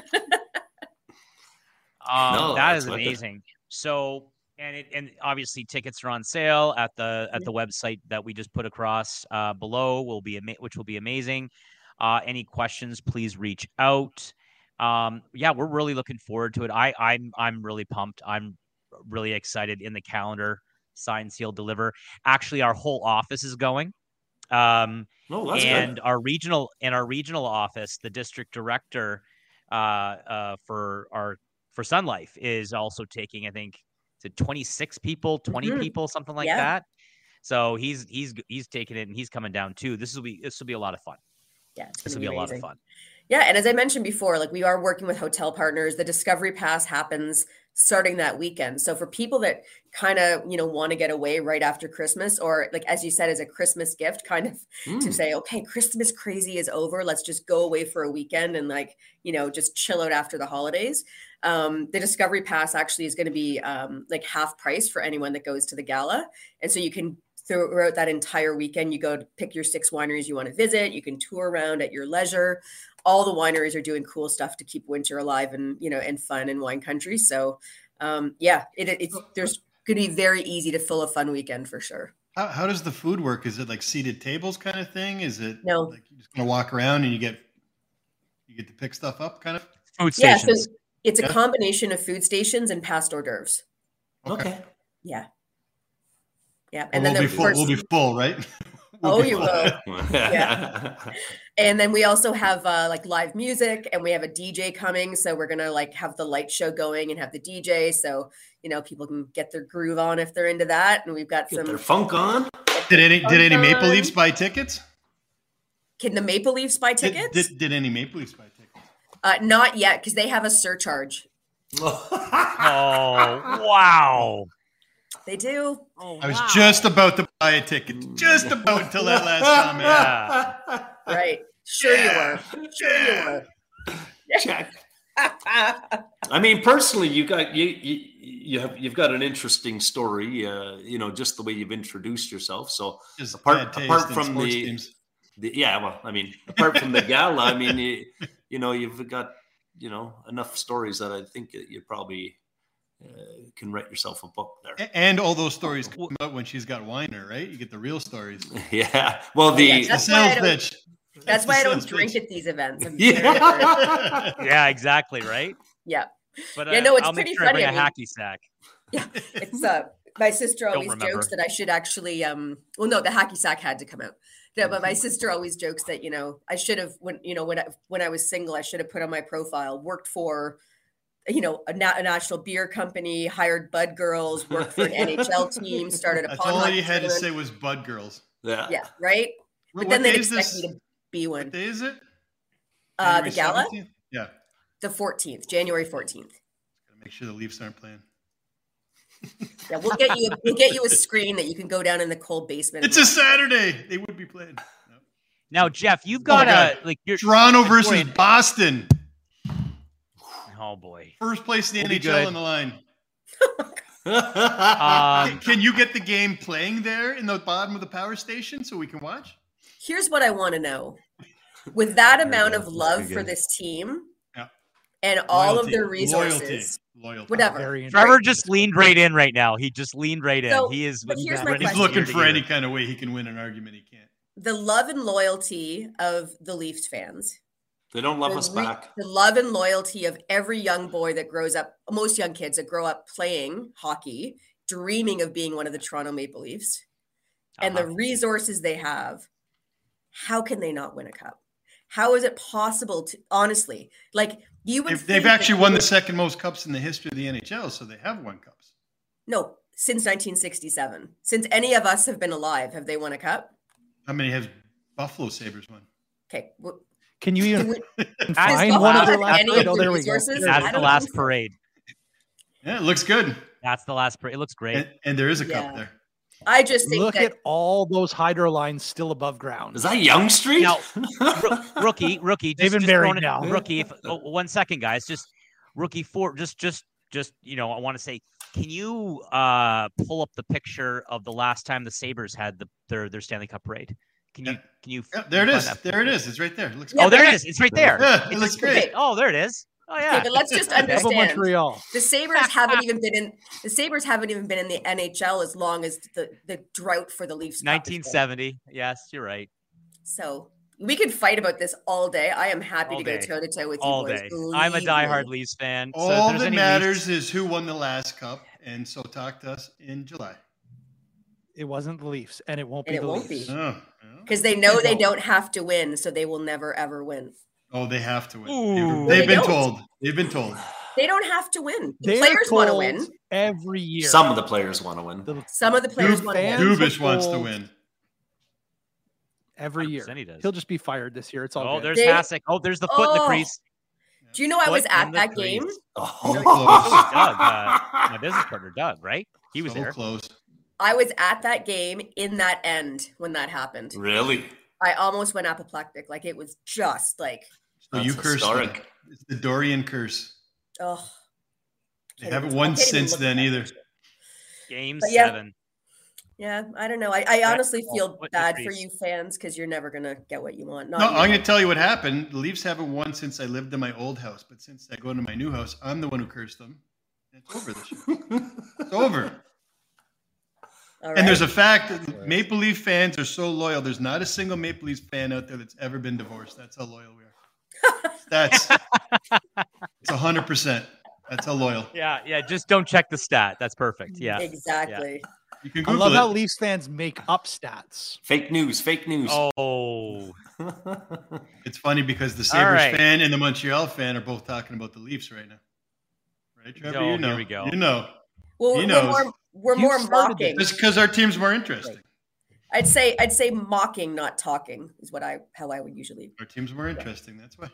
Um, No, that that's is wicked. amazing. So, and it, and obviously tickets are on sale at the at the website that we just put across uh, below. Will be ama- which will be amazing. Uh, any questions? Please reach out. Um, yeah, we're really looking forward to it. I I'm I'm really pumped. I'm really excited. In the calendar, sign, seal, deliver. Actually, our whole office is going. Um, No, that's and good. our regional in our regional office, the district director uh, uh, for our for Sun Life is also taking, I think, is it twenty-six people, twenty Mhm. people, something like Yeah. that. So he's he's he's taking it and he's coming down too. This will be this will be a lot of fun. Yeah. It's This gonna will be a lot of amazing. fun. Yeah. And as I mentioned before, like we are working with hotel partners. The Discovery Pass happens starting that weekend. So for people that kind of, you know, want to get away right after Christmas, or like, as you said, as a Christmas gift, kind of to Mm. say, okay, Christmas crazy is over. Let's just go away for a weekend and like, you know, just chill out after the holidays. Um, the Discovery Pass actually is going to be um, like half price for anyone that goes to the gala. And so you can, throughout that entire weekend, you go to pick your six wineries you want to visit. You can tour around at your leisure. All the wineries are doing cool stuff to keep winter alive and, you know, and fun in wine country. So um, yeah, it, it's, there's going to be very easy to fill a fun weekend for sure. How, how does the food work? Is it like seated tables kind of thing? Is it No. like you're just gonna walk around and you get you get to pick stuff up, kind of? Food Yeah. stations. So it's a Yeah. combination of food stations and past hors d'oeuvres. Okay. Yeah. Yeah. Well, And then we'll the be full. first, We'll be full, right? We'll oh, be you full. will. Yeah. And then we also have uh, like live music and we have a D J coming. So we're going to like have the light show going and have the D J. So, you know, people can get their groove on if they're into that. And we've got Get some, their funk on. Did any Did any Maple Fun. Leafs buy tickets? can the Maple Leafs buy Did, tickets? did, did any Maple Leafs buy tickets? Uh, not yet, because they have a surcharge. Oh wow! They do. Oh, I was wow. just about to buy a ticket, just about until that last comment. Yeah. Right. Sure you were. Sure you were. Check. I mean, personally, you got you you, you have you've got an interesting story. Uh, you know, just the way you've introduced yourself. So Just Apart- bad taste apart in from sports the- teams. the, yeah, well, I mean, apart from the gala, I mean, you, you know, you've got you know enough stories that I think that you probably uh, can write yourself a book there. A- And all those stories come out when she's got Weiner, right? You get the real stories. Yeah. Well, yeah, the That's the why I sales don't- pitch. That's why I the don't sales drink pitch. at these events. I'm very- Yeah. Yeah, exactly. Right. yeah. But Yeah, uh, no, it's I'll make pretty sure I bring funny, a I mean- hacky sack. It's uh my sister Don't always remember. jokes that I should actually um well no, the hacky sack had to come out. Yeah, but my sister always jokes that, you know, I should have when you know when I when I was single, I should have put on my profile, worked for you know, a, na- a national beer company, hired Bud Girls, worked for an N H L team, started a That's pond all hockey you had to tournament. say was Bud Girls. yeah. Yeah, right. What, But then what they'd day is expect this? me to be What one. day is it? Uh, the January gala, seventeenth? Yeah. the fourteenth, January fourteenth. Gotta make sure the Leafs aren't playing. Yeah, we'll get you. We'll get you a screen that you can go down in the cold basement. It's a Saturday. They would be playing. No. Now, Jeff, you've got my a God. like you're. Toronto Boy, versus Boston. Oh boy. First place in the Will be N H L good. on the line. Um, Can you get the game playing there in the bottom of the power station so we can watch? Here's what I want to know: with that There you amount go. of That's love pretty for good. this team Yeah. and all Loyalty. of their resources, Loyalty. Loyalty. whatever. Very Trevor interesting. just leaned right in right now. He just leaned right in. So, he is. but here's my ready He's to question. looking ear to for ear. any kind of way he can win an argument. He can't. The love and loyalty of the Leafs fans, They don't love the, us re- back. the love and loyalty of every young boy that grows up, most young kids that grow up playing hockey, dreaming of being one of the Toronto Maple Leafs. and Uh-huh. the resources they have, how can they not win a cup? How is it possible to, honestly, like you would They've, think they've that actually they won the would- second most cups in the history of the N H L, so they have won cups. No, since nineteen sixty-seven. Since any of us have been alive, have they won a cup? How many has Buffalo Sabres won? Okay. Well, Can you even That's find the one of last- their have last? any parade? of Oh, the there we go. resources? That's I the don't last think so. parade. Yeah, it looks good. That's the last parade. It looks great. And, and there is a Yeah. cup there. I just think Look that at all those hydro lines still above ground. Is that Young Street? Now, Ro- rookie, rookie. They've Just, been just buried throwing it- now. Rookie. If, oh, one second, guys. Just rookie four. Just, just, just. You know, I want to say, can you uh, pull up the picture of the last time the Sabres had the their their Stanley Cup parade? Can you? Yeah. Can you? Yeah, there it find is. that There it picture? is. It's right there. It looks Yeah, Oh, there but- it is. It's right there. Yeah, it It's looks just- great. Oh, there it is. Oh yeah. okay, but let's just Above understand. Montreal. The Sabres haven't even been in the Sabres haven't even been in the N H L as long as the, the drought for the Leafs. Cup has been. nineteen seventy. Yes, you're right. So we could fight about this all day. I am happy All to go day. toe to toe with you All boys. day. I'm a Believe diehard me. Leafs fan. so if All there's that any matters Leafs- is who won the last cup, and so talk to us in July. It wasn't the Leafs, and it won't And be it the won't Leafs. be. Oh, Because they know they don't have to win, so they will never ever win. oh, they have to win. Ooh. They've, they've They been don't. told. They've been told. They don't have to win. The They're players want to told win. every year. Some of the players want to win. The- Some of the players Dub- want to fans win. are Dubas wants to told win. every year. one hundred percent he does. He'll just be fired this year. It's all Oh, good. there's They- Hasek. Oh, there's the foot in the Oh. crease. Do you know I was Foot at in the that crease. game? Oh. So So was close. Doug, uh, my business partner, Doug, right? He was so there. close. I was at that game in that end when that happened. Really? I almost went apoplectic. Like it was just like, So you That's cursed them. historic. It's the Dorian curse. oh. They haven't won since then either. Game But yeah. seven. Yeah, I don't know. I, I honestly Oh, feel foot in the bad for crease. you fans because you're never gonna get what you want. Not No, you. I'm going to tell you what happened. The Leafs haven't won since I lived in my old house, but since I go into my new house, I'm the one who cursed them. It's over this year. It's over. All And there's right. a fact that Maple Leaf fans are so loyal. There's not a single Maple Leafs fan out there that's ever been divorced. That's how loyal we are. That's it's a hundred percent. That's how loyal. Yeah, yeah. Just don't check the stat. That's perfect. Yeah. exactly. You can I Google love it. how Leafs fans make up stats. Fake news. Fake news. Oh, It's funny because the Sabres right. fan and the Montreal fan are both talking about the Leafs right now. Right, Trevor? Oh, you know. here we go. You know. Well, He we're knows. more we're You more started mocking. Just because our team's more interesting. I'd say I'd say mocking, not talking, is what I how I would usually. Our team's more interesting. That's why.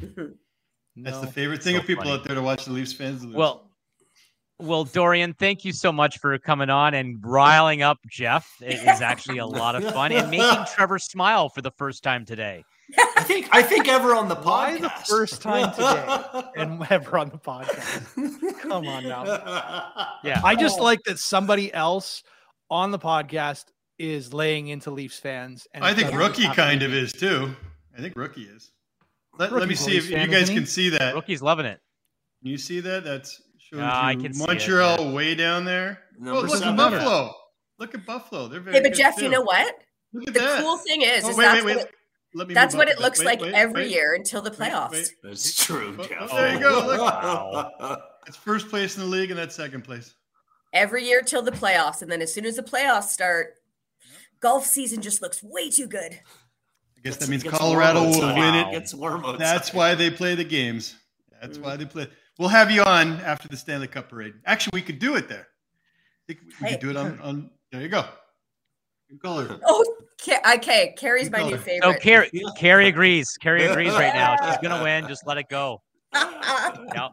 That's the No. favorite thing So of people funny. out there to watch the Leafs fans lose. well, well, Dorian, thank you so much for coming on and riling up Jeff. It is actually a lot of fun and making Trevor smile for the first time today. I think I think ever on the podcast. Why the first time today and ever on the podcast? Come on now. Yeah. I just like that somebody else on the podcast is laying into Leafs fans. And I think doesn't Rookie happen to kind of be. is too. I think Rookie is. Let, let me Rookie's a see if Leafs you fan, guys isn't he? can see that. Rookie's loving it. Can you see that? That's shows Uh, I you can see it, Montreal yeah. way down there. Number Oh, look at seven. Buffalo. Look at Buffalo. They're very Hey, but good, Jeff, too. you know what? Look at The that. cool thing is, Oh, is wait, that's wait, what wait. it, Let me that's move what up it a looks bit. like Wait, wait, every wait. year until the Wait, playoffs. wait. That's true, Oh, Jeff. oh, there you go, look. Wow. It's first place in the league and that's second place. Every year till the playoffs, and then as soon as the playoffs start, golf season just looks way too good. I guess that Gets- means gets Colorado warm will outside. win Wow. it. Gets warm outside. That's why they play the games. That's Mm. why they play. We'll have you on after the Stanley Cup parade. Actually, we could do it there. I think we Hey. could do it on, on there you go. Good color. Oh, Ca- okay. Carrie's my new Color. So favorite. Carrie, Carrie agrees. Carrie agrees right now. She's gonna win. Just let it go. Yep.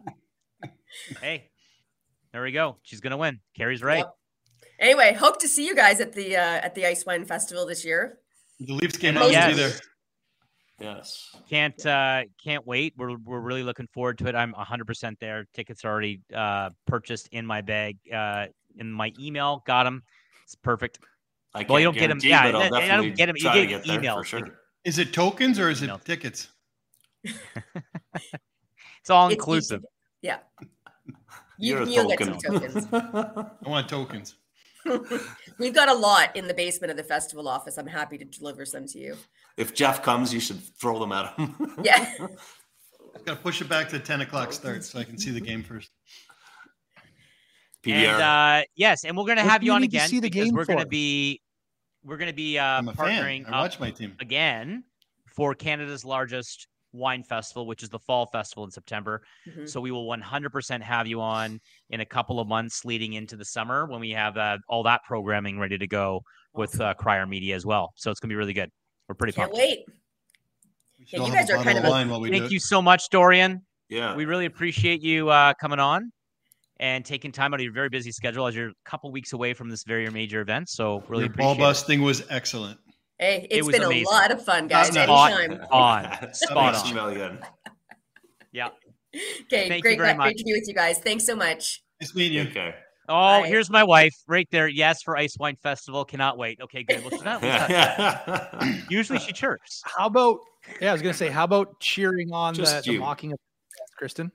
Hey, there we go. She's gonna win. Carrie's right. Yep. Anyway, hope to see you guys at the uh, at the Ice Wine Festival this year. The Leafs game And out yes. be there. Yes. Can't uh, can't wait. We're we're really looking forward to it. I'm one hundred percent there. Tickets are already uh, purchased in my bag. Uh, in my email, got them. It's perfect. I can't Well, you don't get 'em- guarantee, yeah, but I'll I don't definitely get 'em. You try get to get there emails. for sure. You- Is it tokens or is it No. tickets? It's all It's inclusive. easy. Yeah. You, You're a you'll get some token. tokens. I want tokens. We've got a lot in the basement of the festival office. I'm happy to deliver some to you. If Jeff comes, you should throw them at him. Yeah. I've got to push it back to ten o'clock start so I can see the game first. P D R. And uh, yes, and we're gonna What have do you you on need to again see the because game we're gonna for? be we're going to be uh, I'm a partnering fan. I watch my team again for Canada's largest wine festival, which is the Fall Festival in September. Mhm. So we will one hundred percent have you on in a couple of months leading into the summer when we have uh, all that programming ready to go with uh, Crier Media as well. So it's going to be really good. We're pretty Can't pumped. wait. We should Yeah, all you have guys a are bottle kind of of a- wine while we do Thank it. you so much, Dorian. Yeah. We really appreciate you uh, coming on and taking time out of your very busy schedule as you're a couple weeks away from this very major event. So really Your ball appreciate it. busting was excellent. Hey, It it's was been amazing. a lot of fun, guys. Top Spot Anytime. on. Spot Thanks, on. Million. Yeah. Okay, Thank you great, very great much. to be with you guys. Thanks so much. Nice meeting you. Okay. Oh, Bye. here's my wife right there. Yes, for Ice Wine Festival. Cannot wait. Okay, good. Well, she's not. Usually she chirps. How about, yeah, I was going to say, how about cheering on the, Just the you. mocking of Kristen?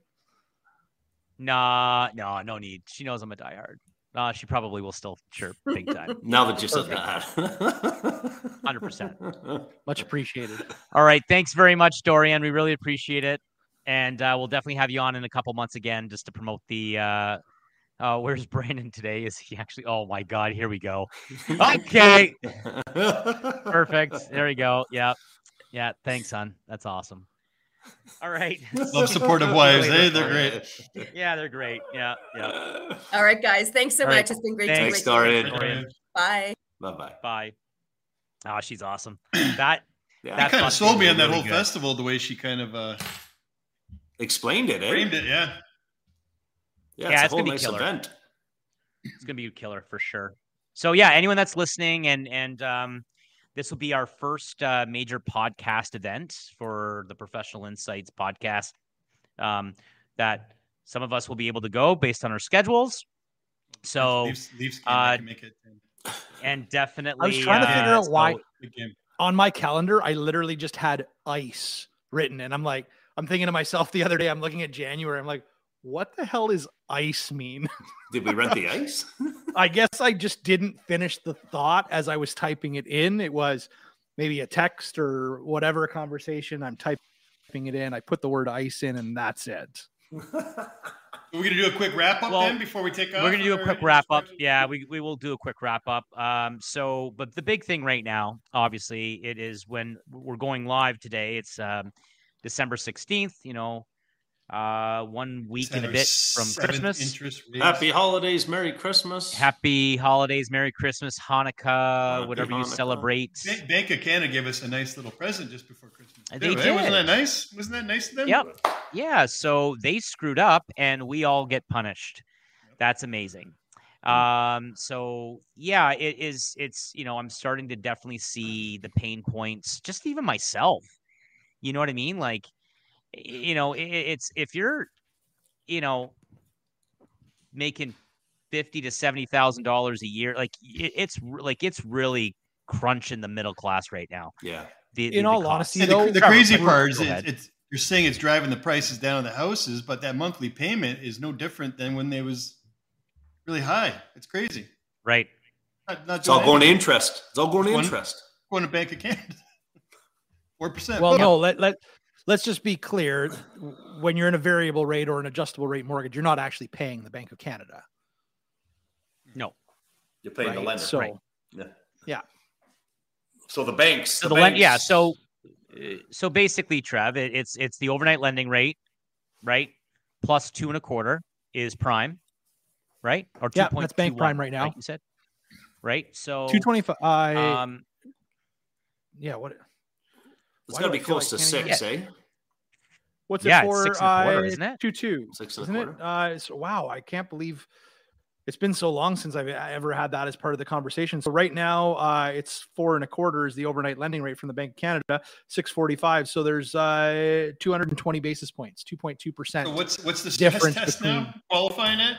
Nah, no, no need. She knows I'm a diehard. Uh, she probably will still chirp big time. Now that you said one hundred percent. that. Much appreciated. All right. Thanks very much, Dorian. We really appreciate it. And uh, we'll definitely have you on in a couple months again just to promote the. Uh, uh, where's Brandon today? Is he actually? Oh, my God. Here we go. Okay. Perfect. There we go. Yeah. Yeah. Thanks, son. That's awesome. All right. Love supportive wives. Hey, they're great. Yeah, they're great. Yeah. Yeah. All right, guys. Thanks so All right. much. It's been great Thanks, to meet you. Dorian. Dorian. Bye. Bye-bye. Bye. Oh, she's awesome. That. Yeah. That Kind of busted sold me was on that really whole good. festival, the way she kind of uh, Explained it, eh? framed it. Yeah. Yeah, Yeah, it's it's a gonna whole be nice killer. event. It's gonna be a killer for sure. So yeah, anyone that's listening and and um, this will be our first uh, major podcast event for the Professional Insights podcast. Um, that some of us will be able to go based on our schedules. So Leafs, Leafs game, uh, I can make it. and definitely, I was trying to uh, figure out why so- Good game. on my calendar, I literally just had ice written. And I'm like, I'm thinking to myself the other day, I'm looking at January. I'm like, what the hell does ice mean? Did we rent the ice? I guess I just didn't finish the thought as I was typing it in. It was maybe a text or whatever conversation. I'm typing it in. I put the word ice in, and that's it. Are we going to do a quick wrap up Well, then before we take off? We're gonna do a or quick any wrap up. questions? Yeah, we, we will do a quick wrap up. Um, so, but the big thing right now, obviously, it is when we're going live today. It's um, December sixteenth. You know, uh, one week and a Our bit from seventh Christmas. interest raise. Happy holidays, Merry Christmas. Happy holidays, Merry Christmas, Hanukkah, Happy whatever you Hanukkah. celebrate. Ba- Bank of Canada gave us a nice little present just before Christmas. They too, eh? did. Wasn't that nice? Wasn't that nice of them? Yep. Yeah, so they screwed up and we all get punished. That's amazing. Um, so yeah, it is, it's, you know, I'm starting to definitely see the pain points, just even myself. You know what I mean? Like, y- you know, it, it's, if you're, you know, making fifty to seventy thousand dollars a year, like it, it's r- like, it's really crunching the middle class right now. Yeah. The, In the- the all cost. honesty, And though, the, the Trevor, crazy go part is ahead. it, it's you're saying it's driving the prices down of the houses, but that monthly payment is no different than when they was really high. It's crazy. Right. Not, not It's all doing going to anything. interest. It's all going to One- interest. Going to Bank of Canada. Four percent. Well, no, let, let, let's just be clear. When you're in a variable rate or an adjustable rate mortgage, you're not actually paying the Bank of Canada. No. You're paying the right? lender. So, Right. Yeah. yeah. So the banks. So the the lend, yeah. banks- So, uh, so basically, Trev, it, it's it's the overnight lending rate, right? Plus two and a quarter is prime, right? Or Yeah, two that's point bank two prime one, right now. Like you said, right? So two twenty-five. I, Um, yeah. What? It's why got to do be I feel close like to Canada- six, eh? What's Yeah, it it's for? six and a quarter, uh, isn't it? Two two. Six and a Isn't it? quarter. Uh, it's, wow, I can't believe it's been so long since I've ever had that as part of the conversation. So right now, uh, it's four and a quarter is the overnight lending rate from the Bank of Canada, six forty-five. So there's uh, two hundred twenty basis points, two point two percent. So what's what's the stress difference test between- now? Qualifying it?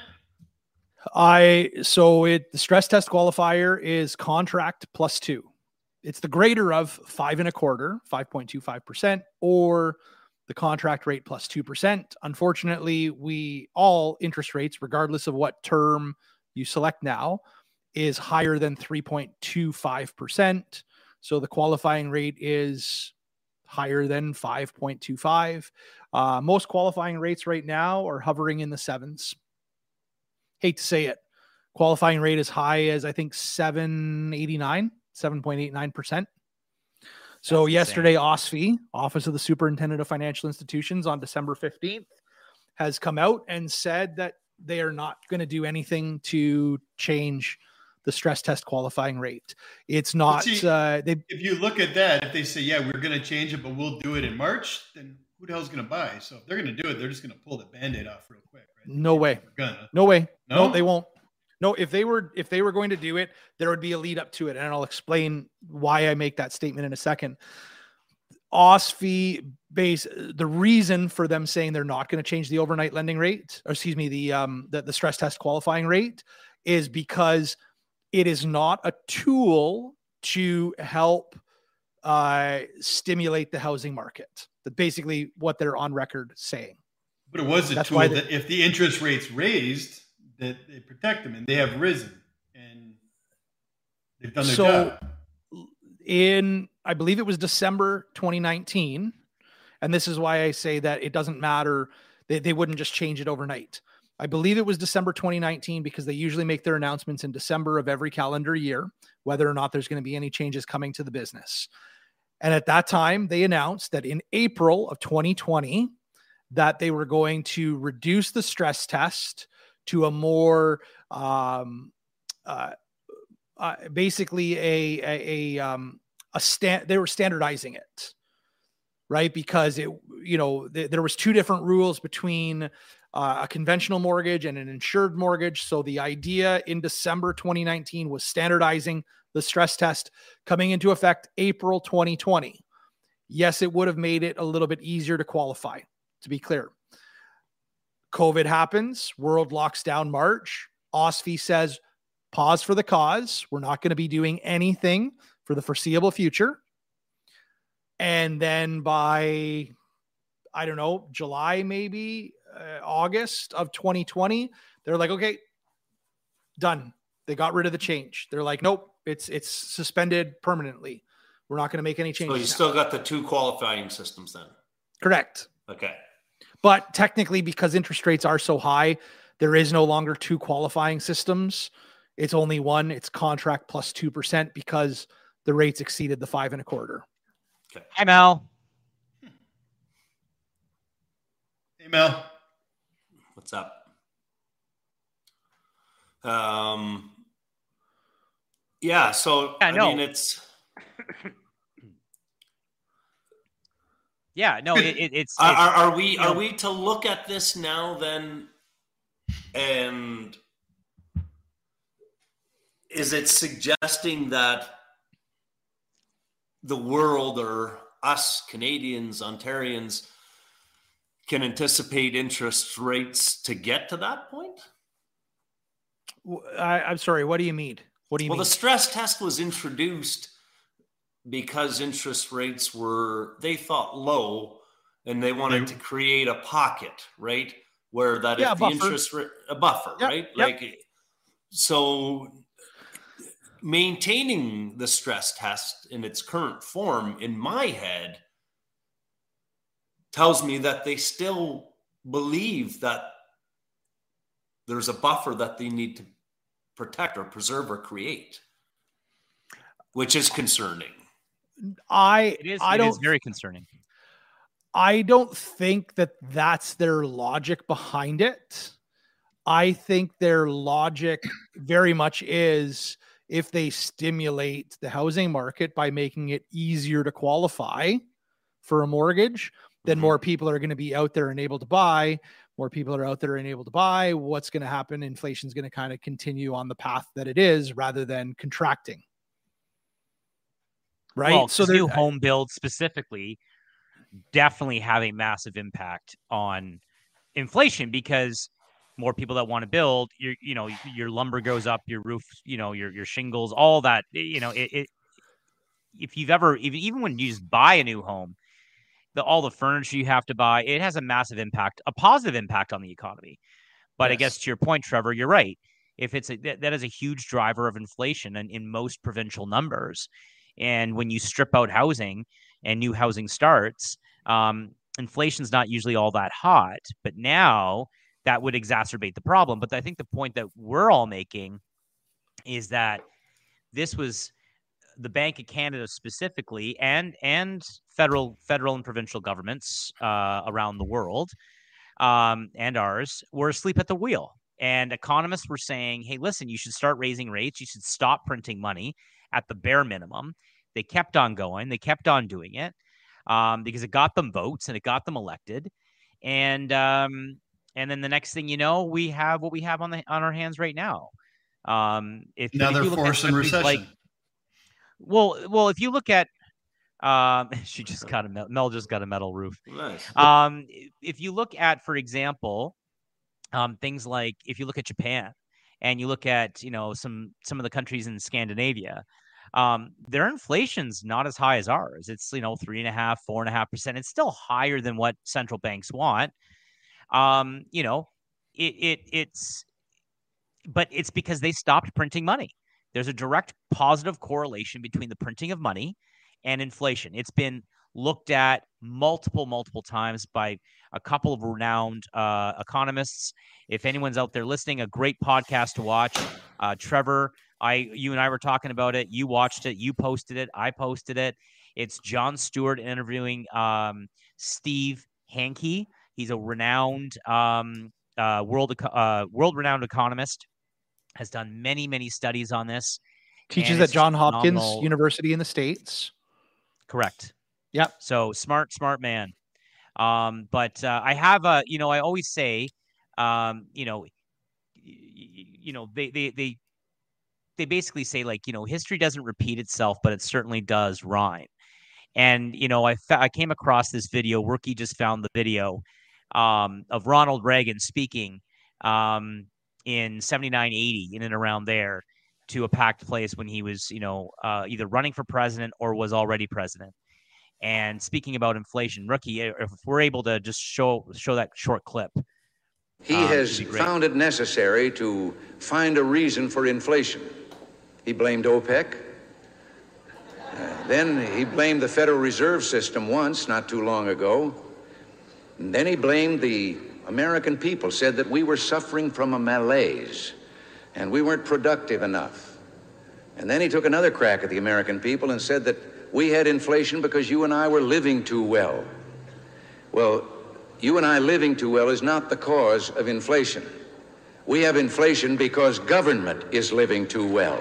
I so it the stress test qualifier is contract plus two. It's the greater of five and a quarter, five point two five percent, or the contract rate plus two percent. Unfortunately, we all interest rates, regardless of what term you select now, is higher than three point two five percent. So the qualifying rate is higher than five point two five. Uh, most qualifying rates right now are hovering in the sevens. Hate to say it. Qualifying rate as high as I think seven eighty-nine, seven point eight nine percent. So That's yesterday, insane. OSFI, Office of the Superintendent of Financial Institutions, on December fifteenth, has come out and said that they are not going to do anything to change the stress test qualifying rate. It's not. See, uh, they, if you look at that, if they say, yeah, we're going to change it, but we'll do it in March, then who the hell's going to buy? So if they're going to do it, they're just going to pull the Band-Aid off real quick. Right? No way. Gonna. No way. No? no, they won't. No, if they were if they were going to do it, there would be a lead up to it. And I'll explain why I make that statement in a second. OSFI base the reason for them saying they're not going to change the overnight lending rate, or excuse me, the um the, the stress test qualifying rate, is because it is not a tool to help uh, stimulate the housing market. That's basically what they're on record saying. But it was a That's tool they, that if the interest rates raised, that they protect them, and they have risen, and they've done their so job. In, I believe it was December twenty nineteen, and this is why I say that it doesn't matter. They, they wouldn't just change it overnight. I believe it was December twenty nineteen, because they usually make their announcements in December of every calendar year, whether or not there's going to be any changes coming to the business. And at that time, they announced that in April of twenty twenty, that they were going to reduce the stress test to a more, um, uh, uh, basically a, a, a, um, a stand, they were standardizing it, right? Because it, you know, th- there was two different rules between Uh, a conventional mortgage and an insured mortgage. So the idea in December twenty nineteen was standardizing the stress test, coming into effect April twenty twenty. Yes, it would have made it a little bit easier to qualify, to be clear. COVID happens, world locks down March. OSFI says, pause for the cause. We're not going to be doing anything for the foreseeable future. And then by, I don't know, July, maybe, Uh, August of twenty twenty, they're like, okay, done. They got rid of the change. They're like, nope, it's it's suspended permanently. We're not going to make any changes. So you now. still got the two qualifying systems then? Correct. Okay. But technically, because interest rates are so high, there is no longer two qualifying systems. It's only one. It's contract plus two percent because the rates exceeded the five and a quarter. Okay. Hi, Mel. Hey, Mel. What's up? Um, yeah, so yeah, I no. mean, it's yeah, no, it, it, it's, are, it's are, are we are know, we to look at this now then, and is it suggesting that the world or us Canadians, Ontarians, can anticipate interest rates to get to that point? I, I'm sorry. What do you mean? What do you well, mean? Well, the stress test was introduced because interest rates were, they thought, low, and they wanted mm-hmm. to create a pocket, right? Where that yeah, if the buffer. interest rate, a buffer, yep, right? Yep. Like, so maintaining the stress test in its current form, in my head, tells me that they still believe that there's a buffer that they need to protect or preserve or create, which is concerning. I, it is, I it don't, is very concerning. I don't think that that's their logic behind it. I think their logic very much is if they stimulate the housing market by making it easier to qualify for a mortgage, then more people are going to be out there and able to buy. More people are out there and able to buy. What's going to happen? Inflation's going to kind of continue on the path that it is rather than contracting. Right. Well, so the new home build specifically definitely have a massive impact on inflation because more people that want to build, your, you know, your lumber goes up, your roof, you know, your, your shingles, all that, you know, it, it if you've ever, even, even when you just buy a new home, The, all the furniture you have to buy, it has a massive impact, a positive impact on the economy. But yes. I guess to your point, Trevor, you're right. If it's a, that, that is a huge driver of inflation in, in most provincial numbers. And when you strip out housing and new housing starts, um, inflation's not usually all that hot. But now that would exacerbate the problem. But I think the point that we're all making is that this was the Bank of Canada specifically, and and federal federal and provincial governments uh, around the world, um, and ours, were asleep at the wheel. And economists were saying, hey, listen, you should start raising rates. You should stop printing money at the bare minimum. They kept on going. They kept on doing it um, because it got them votes and it got them elected. And um, and then the next thing you know, we have what we have on the on our hands right now. Um, if another if force in recession. Like, well, well, if you look at, um, she just got a Mel just got a metal roof. Nice. Um, if you look at, for example, um, things like if you look at Japan, and you look at you know some some of the countries in Scandinavia, um, their inflation's not as high as ours. It's you know three and a half, four and a half percent. It's still higher than what central banks want. Um, you know, it it it's, but it's because they stopped printing money. There's a direct positive correlation between the printing of money and inflation. It's been looked at multiple, multiple times by a couple of renowned uh, economists. If anyone's out there listening, a great podcast to watch. Uh, Trevor, I, you and I were talking about it. You watched it. You posted it. I posted it. It's Jon Stewart interviewing um, Steve Hanke. He's a renowned, um, uh, world uh, world-renowned economist. Has done many, many studies on this. Teaches at Johns Hopkins University in the States. Correct. Yep. So smart, smart man. Um, but uh, I have a, you know, I always say, um, you know, you know, they, they, they, they basically say like, you know, history doesn't repeat itself, but it certainly does rhyme. And, you know, I, fa- I came across this video. Rookie just found the video um, of Ronald Reagan speaking um, in seventy-nine, eighty, in and around there, to a packed place when he was, you know, uh, either running for president or was already president. And speaking about inflation, Rookie, if we're able to just show show that short clip. He um, has found it necessary to find a reason for inflation. He blamed OPEC. Uh, then he blamed the Federal Reserve System once, not too long ago. And then he blamed the American people, said that we were suffering from a malaise and we weren't productive enough. And then he took another crack at the American people and said that we had inflation because you and I were living too well. Well, you and I living too well is not the cause of inflation. We have inflation because government is living too well.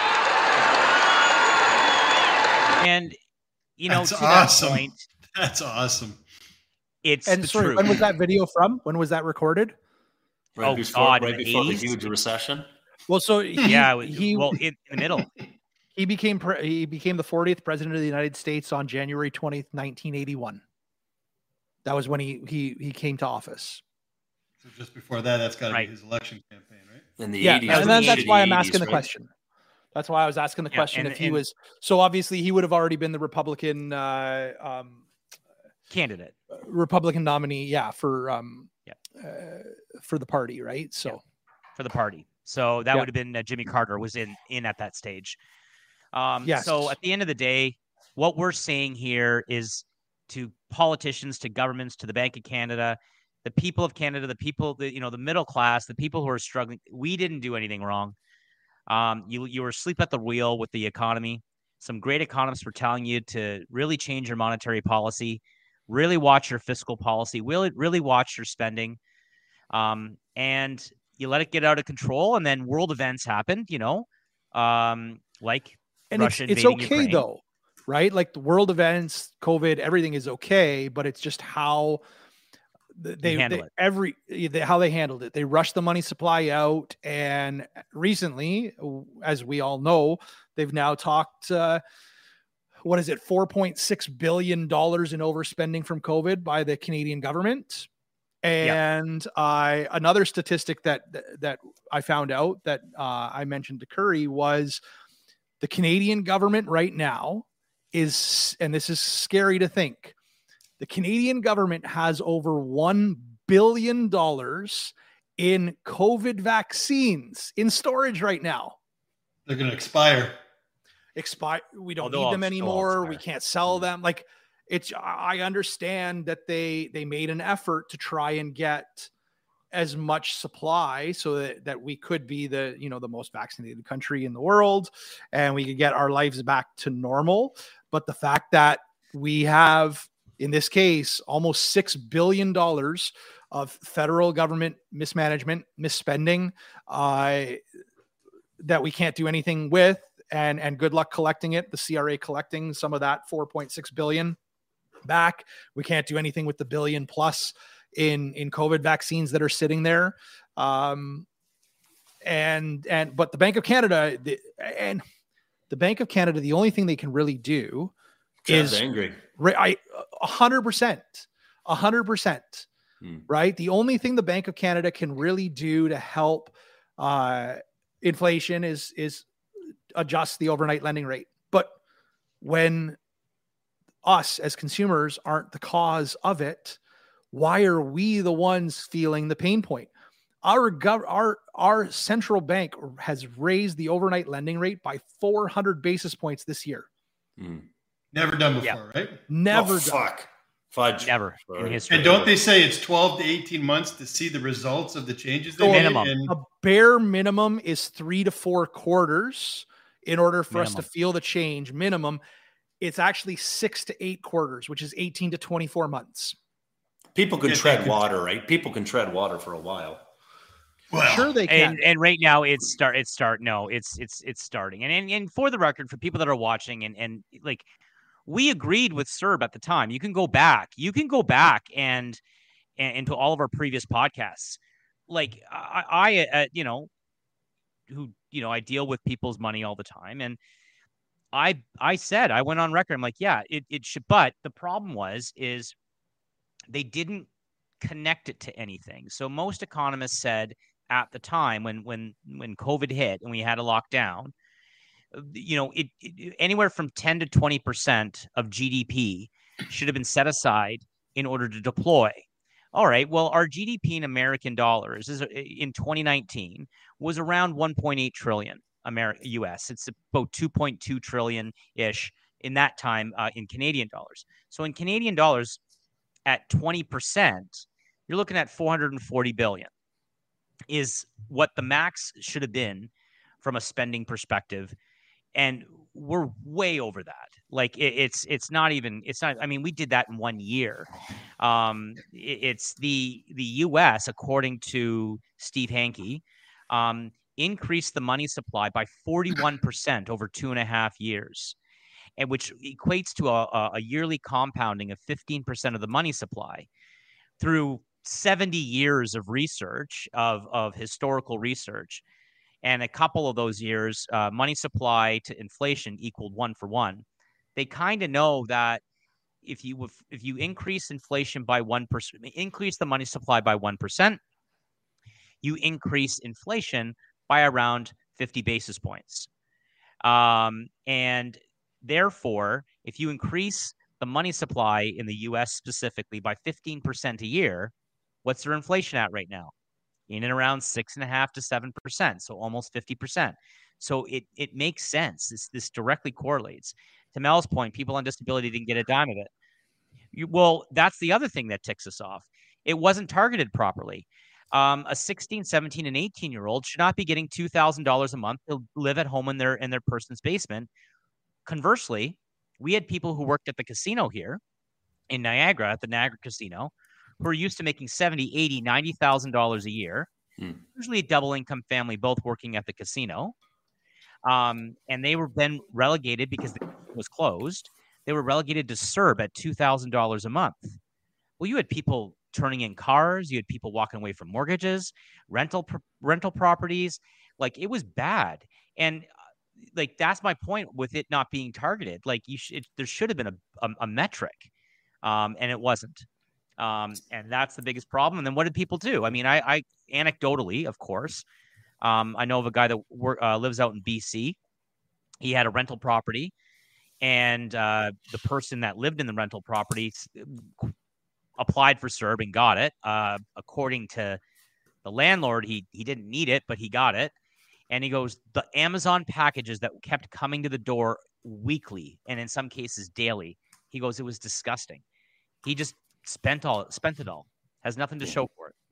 And, you know, That's to awesome. that point, That's awesome. It's and the sorry, truth. when was that video from? When was that recorded? Right oh, before, God, right in the before the eighties? huge recession. Well, so he, yeah, he well, in, in the middle. He became pre- he became the fortieth president of the United States on January twentieth, nineteen eighty-one. That was when he he he came to office. So just before that, that's got to Right. be his election campaign, right? In the Yeah, eighties. and then that's shitty why I'm eighties, asking the right? question. That's why I was asking the Yeah, question and- if he and- was. So obviously he would have already been the Republican uh, um, Candidate. Republican nominee, yeah, for um, Yeah. uh, for the party, right? So. Yeah. For the party. So that Yeah. would have been uh, Jimmy Carter was in in at that stage. Um, Yes. So at the end of the day, what we're saying here is to politicians, to governments, to the Bank of Canada, the people of Canada, the people, the, you know, the middle class, the people who are struggling. We didn't do anything wrong. Um, you you were asleep at the wheel with the economy. Some great economists were telling you to really change your monetary policy, really watch your fiscal policy, really really watch your spending, um, and you let it get out of control, and then world events happened. You know, um, like. And Russia it's, it's invading okay Ukraine. though, right? Like the world events, COVID, everything is okay, but it's just how th- they, handle they it. every they, how they handled it. They rushed the money supply out, and recently, as we all know, they've now talked. Uh, what is it? four point six billion dollars in overspending from COVID by the Canadian government. And I another statistic that that I found out that uh, I mentioned to Curry was. The Canadian government right now is, and this is scary to think, the Canadian government has over one billion dollars in COVID vaccines in storage right now. They're going to expire. Expire. We don't Oh, need them they'll anymore. expire. We can't sell them. Like it's, I understand that they, they made an effort to try and get as much supply so that, that we could be the, you know, the most vaccinated country in the world and we could get our lives back to normal. But the fact that we have, in this case, almost six billion dollars of federal government mismanagement, misspending, uh, that we can't do anything with, and, and good luck collecting it. The C R A collecting some of that four point six billion back. We can't do anything with the billion plus in, in COVID vaccines that are sitting there. Um, and, and, but the Bank of Canada the, and the Bank of Canada, the only thing they can really do Chad's is angry. I a hundred percent, a hundred percent, right? The only thing the Bank of Canada can really do to help, uh, inflation is, is adjust the overnight lending rate. But when us as consumers aren't the cause of it, why are we the ones feeling the pain point? Our gov- our our central bank has raised the overnight lending rate by four hundred basis points this year. Mm. Never done before, Yeah. right? Never Oh, done. fuck. Fudge. Never in Sorry. history. And don't they say it's twelve to eighteen months to see the results of the changes they So made? minimum. And A bare minimum is three to four quarters in order for us Minimum. to feel the change. Minimum, it's actually six to eight quarters, which is eighteen to twenty-four months. People can Yeah, they tread could- water, right? People can tread water for a while. well, Sure, they can. and and right now it's start it's start no it's it's it's starting and, and and for the record, for people that are watching, and and like, we agreed with Serb at the time. You can go back you can go back and and into all of our previous podcasts. Like, I, I uh, you know who you know I deal with people's money all the time, and I I said, I went on record, I'm like, yeah, it, it should, but the problem was is they didn't connect it to anything. So most economists said at the time, when when when COVID hit and we had a lockdown, you know, it, it anywhere from ten to twenty percent of G D P should have been set aside in order to deploy. All right, well, our G D P in American dollars is in twenty nineteen was around one point eight trillion Ameri- U S. It's about two point two trillion ish in that time uh, in Canadian dollars. So in Canadian dollars, at twenty percent, you're looking at four hundred forty billion is what the max should have been from a spending perspective. And we're way over that. Like, it, it's, it's not even, it's not, I mean, we did that in one year. Um, it, it's the, the U S, according to Steve Hanke, um, increased the money supply by forty-one percent over two and a half years. And which equates to a, a yearly compounding of fifteen percent of the money supply through seventy years of research, of, of historical research. And a couple of those years, uh, money supply to inflation equaled one for one. They kind of know that if you if you increase inflation by one percent, increase the money supply by one percent, you increase inflation by around fifty basis points. Um, and Therefore, if you increase the money supply in the U S specifically by fifteen percent a year, what's their inflation at right now? In and around six and a half to seven percent. So almost fifty percent. So it, it makes sense. This, this directly correlates. To Mel's point, people on disability didn't get a dime of it. You, well, that's the other thing that ticks us off. It wasn't targeted properly. Um, a sixteen, seventeen, and eighteen year old should not be getting two thousand dollars a month to live at home in their, in their person's basement. Conversely, we had people who worked at the casino here in Niagara, at the Niagara Casino, who are used to making seventy, eighty, ninety thousand dollars a year, hmm. usually a double income family, both working at the casino. Um, and they were then relegated, because the casino was closed, they were relegated to C E R B at two thousand dollars a month. Well, you had people turning in cars, you had people walking away from mortgages, rental pr- rental properties. Like, it was bad. And like, that's my point with it not being targeted. Like, you should, there should have been a, a, a metric, um, and it wasn't. Um, and that's the biggest problem. And then what did people do? I mean, I, I anecdotally, of course, um, I know of a guy that wor- uh, lives out in B C. He had a rental property, and uh, the person that lived in the rental property applied for C E R B and got it. Uh, according to the landlord, he he didn't need it, but he got it. And he goes, the Amazon packages that kept coming to the door weekly, and in some cases daily, he goes, it was disgusting. He just spent all spent it all. Has nothing to show for it.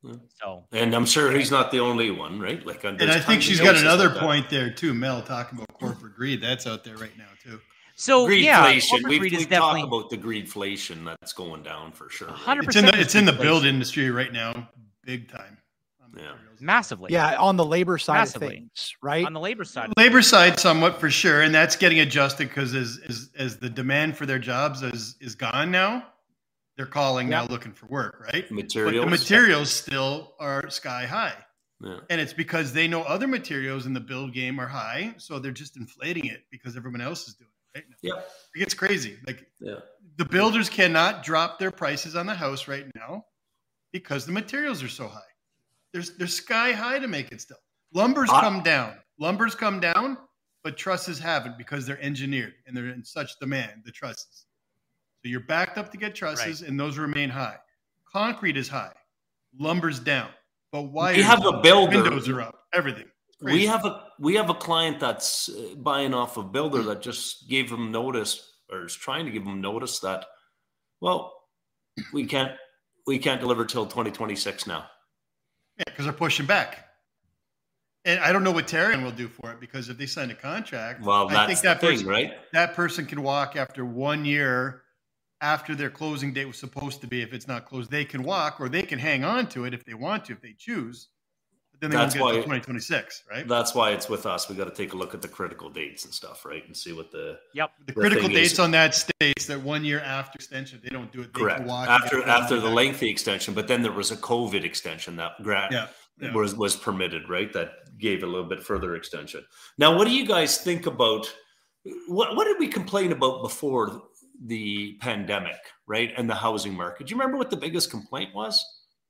So, and I'm sure he's not the only one, right? Like, and I think she's got another like point there too, Mel, talking about corporate greed. That's out there right now too. So greedflation. Yeah, We've, greed we've is definitely talked about the greedflation that's going down for sure. Right? It's in the it's in the build industry right now, big time. Yeah, massively. Yeah, on the labor side Massively. of things, right? On the labor side, labor side, somewhat for sure, and that's getting adjusted because as, as as the demand for their jobs is is gone now, they're calling yeah. now looking for work, right? Materials, but the materials still are sky high, yeah. and it's because they know other materials in the build game are high, so they're just inflating it because everyone else is doing it, right? Yeah, like it's crazy. Like yeah. the builders cannot drop their prices on the house right now because the materials are so high. There's they're sky high to make it still. Lumber's I, come down. Lumber's come down, but trusses haven't because they're engineered and they're in such demand, the trusses. So you're backed up to get trusses, right. and those remain high. Concrete is high. Lumber's down. But wires, we have a builder. Windows are up. Everything. Crazy. We have a we have a client that's buying off a builder that just gave him notice, or is trying to give him notice that, well, we can't we can't deliver till twenty twenty-six now. Yeah, because they're pushing back. And I don't know what Terrian will do for it, because if they sign a contract, well, that's I think that the person, thing, right? That person can walk after one year after their closing date was supposed to be. If it's not closed, they can walk, or they can hang on to it if they want to, if they choose. But then they that's won't get why, to twenty twenty-six, right? That's why it's with us. We got to take a look at the critical dates and stuff, right? And see what the yep the, the critical dates is. on that states that one year after extension, they don't do it. They Correct. Can walk after after the lengthy extension, but then there was a COVID extension that grad yeah, yeah. was was permitted, right? That gave a little bit further extension. Now, what do you guys think about what what did we complain about before the pandemic, right? And the housing market. Do you remember what the biggest complaint was?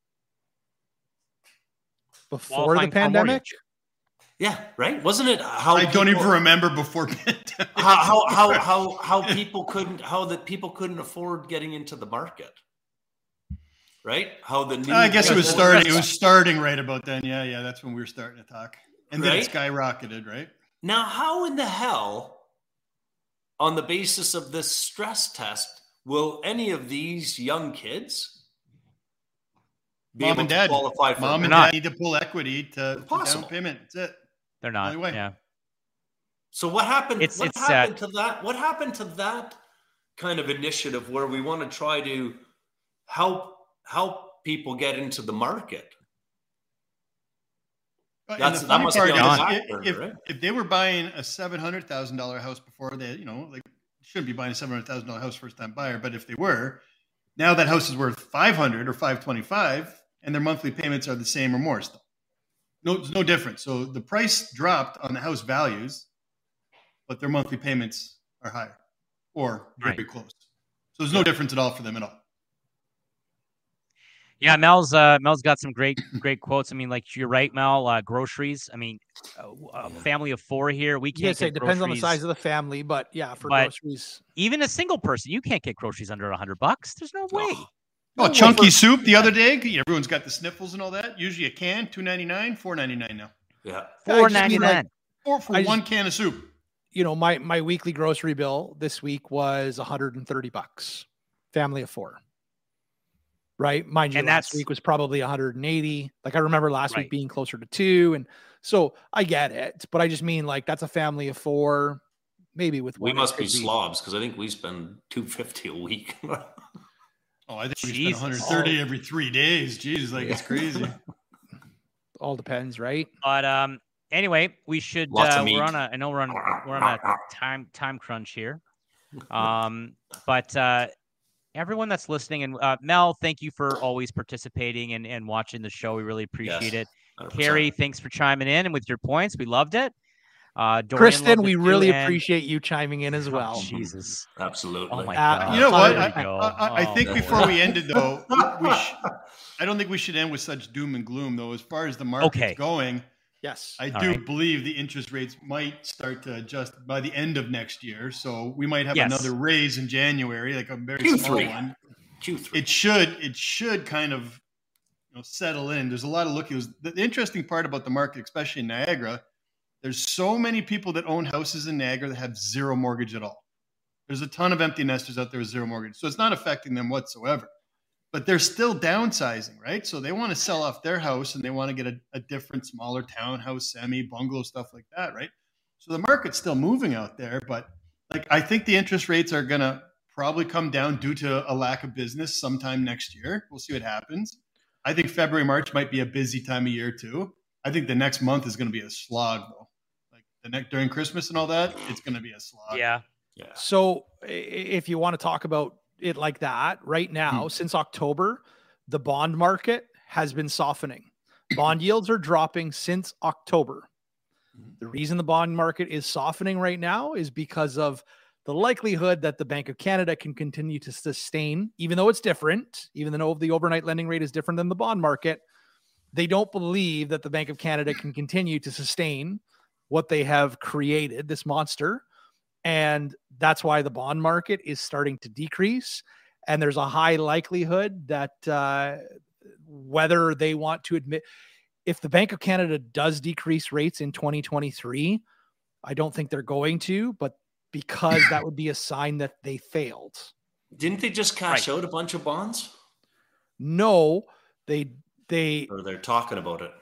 Before the pandemic? Yeah, right. Wasn't it how I people, don't even remember before pandemic. how, how how how how people couldn't how that people couldn't afford getting into the market, right? How the new I guess it was starting. It was starting right about then. Yeah, yeah. That's when we were starting to talk, and then right? it skyrocketed. Right now, how in the hell, on the basis of this stress test, will any of these young kids be mom able and to dad. qualify for mom and not. dad need to pull equity to, to down payment? That's it. They're not. Anyway. Yeah. So what happened? It's, what it's happened uh, to that? What happened to that kind of initiative where we want to try to help help people get into the market? That's the that must be on the if, back if, burner, right? if they were buying a seven hundred thousand dollar house before, they, you know, like shouldn't be buying a seven hundred thousand dollar house first time buyer. But if they were, now that house is worth five hundred or five twenty five, and their monthly payments are the same or more still. No, it's no difference. So the price dropped on the house values, but their monthly payments are higher or very right. close. So there's no difference at all for them at all. Yeah, Mel's uh, Mel's got some great great quotes. I mean, like you're right, Mel. Uh, groceries. I mean, a family of four here, we can't. Yes, get it depends groceries, on the size of the family, but yeah, for but groceries, even a single person, you can't get groceries under a hundred bucks. There's no way. Oh. Oh, No chunky way. soup the other day. Everyone's got the sniffles and all that. Usually a can, two ninety nine, four ninety nine now. Yeah. Four I just ninety mean, like, nine. Or for I one just- can of soup. you know, my my weekly grocery bill this week was one hundred thirty bucks. Family of four. Right? Mind you, And last that's- week was probably one hundred eighty. Like I remember last Right. week being closer to two. And so I get it, but I just mean like that's a family of four, maybe with We one. must it be could slobs because I think we spend two fifty a week. Oh, I think we spend Jesus. one hundred thirty every three days. Jeez, like it's crazy. All depends, right? But um, anyway, we should. Lots Uh, of meat. we're on a. I know we're on. We're on a time time crunch here. Um, but uh, everyone that's listening, and uh, Mel, thank you for always participating and, and watching the show. We really appreciate Yes, it. one hundred percent. Carrie, thanks for chiming in and with your points. We loved it. Uh, Dorian Kristen, loved we it too, really and- appreciate you chiming in as Oh, well. Jesus. Absolutely. Oh my Uh, God. You know what? Here I, we go. I, I, I Oh, think boy. before we ended, though, we sh- I don't think we should end with such doom and gloom, though. As far as the market's Okay. going, Yes. I All do right. believe the interest rates might start to adjust by the end of next year. So we might have Yes. another raise in January, like a very Q small three. one. Q three. It should it should kind of you know settle in. There's a lot of looking. The, the interesting part about the market, especially in Niagara, there's so many people that own houses in Niagara that have zero mortgage at all. There's a ton of empty nesters out there with zero mortgage, so it's not affecting them whatsoever. but they're still downsizing, right? So they want to sell off their house and they want to get a, a different, smaller townhouse, semi, bungalow, stuff like that, right? So the market's still moving out there, but like I think the interest rates are going to probably come down due to a lack of business sometime next year. We'll see what happens. I think February, March might be a busy time of year too. I think the next month is going to be a slog though. Like the next during Christmas and all that, it's going to be a slog. Yeah. Yeah. So if you want to talk about it like that right now, hmm. since October, the bond market has been softening. Bond yields are dropping since October. The reason the bond market is softening right now is because of the likelihood that the Bank of Canada can continue to sustain, even though it's different, even though the overnight lending rate is different than the bond market, they don't believe that the Bank of Canada can continue to sustain what they have created, this monster. And that's why the bond market is starting to decrease. And there's a high likelihood that uh, whether they want to admit, if the Bank of Canada does decrease rates in twenty twenty-three, I don't think they're going to, but because that would be a sign that they failed. Didn't they just cash right. out a bunch of bonds? No, they, they, or they're talking about it.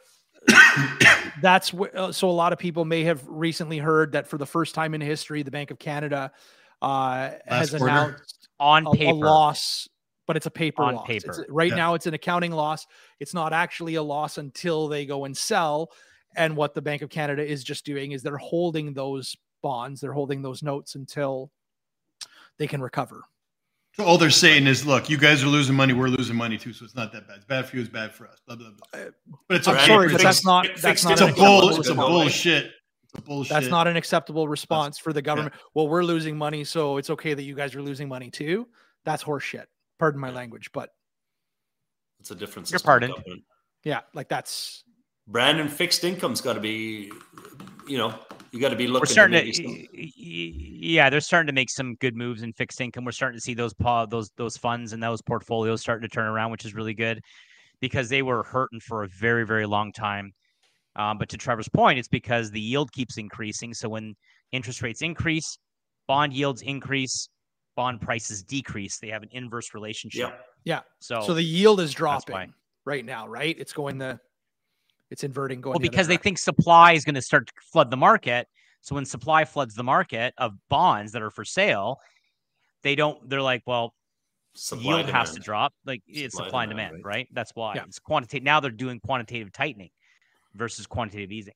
That's what, uh, so a lot of people may have recently heard that for the first time in history, the Bank of Canada uh, has quarter. announced on a, paper a loss, but it's a paper on loss. paper. It's, right yeah. now, it's an accounting loss. It's not actually a loss until they go and sell. And what the Bank of Canada is just doing is they're holding those bonds, they're holding those notes until they can recover. So all they're saying is, look, you guys are losing money, we're losing money too, so it's not that bad. It's bad for you, it's bad for us. Blah blah blah. But it's I'm okay. sorry, it's, but that's not that's not it's a an bull. acceptable It's a response. bullshit. It's a bullshit. That's not an acceptable response for the government. Yeah. Well, we're losing money, so it's okay that you guys are losing money too. That's horseshit. Pardon my language, but it's a different You're system. pardoned. Yeah, like that's Brandon, fixed income's got to be, you know, you got to be looking. We're starting to, to, yeah, they're starting to make some good moves in fixed income. We're starting to see those those those funds and those portfolios starting to turn around, which is really good because they were hurting for a very, very long time. Um, but to Trevor's point, it's because the yield keeps increasing. So when interest rates increase, bond yields increase, bond prices decrease. They have an inverse relationship. Yep. yeah. So So the yield is why. dropping right now, right? It's going the it's inverting going. Well, the because other they think supply is going to start to flood the market. So when supply floods the market of bonds that are for sale, they don't, they're like, well, Supply yield has to demand. drop. Like it's Supply supply and demand, demand, right? right? That's why Yeah. it's quantitative. Now they're doing quantitative tightening versus quantitative easing.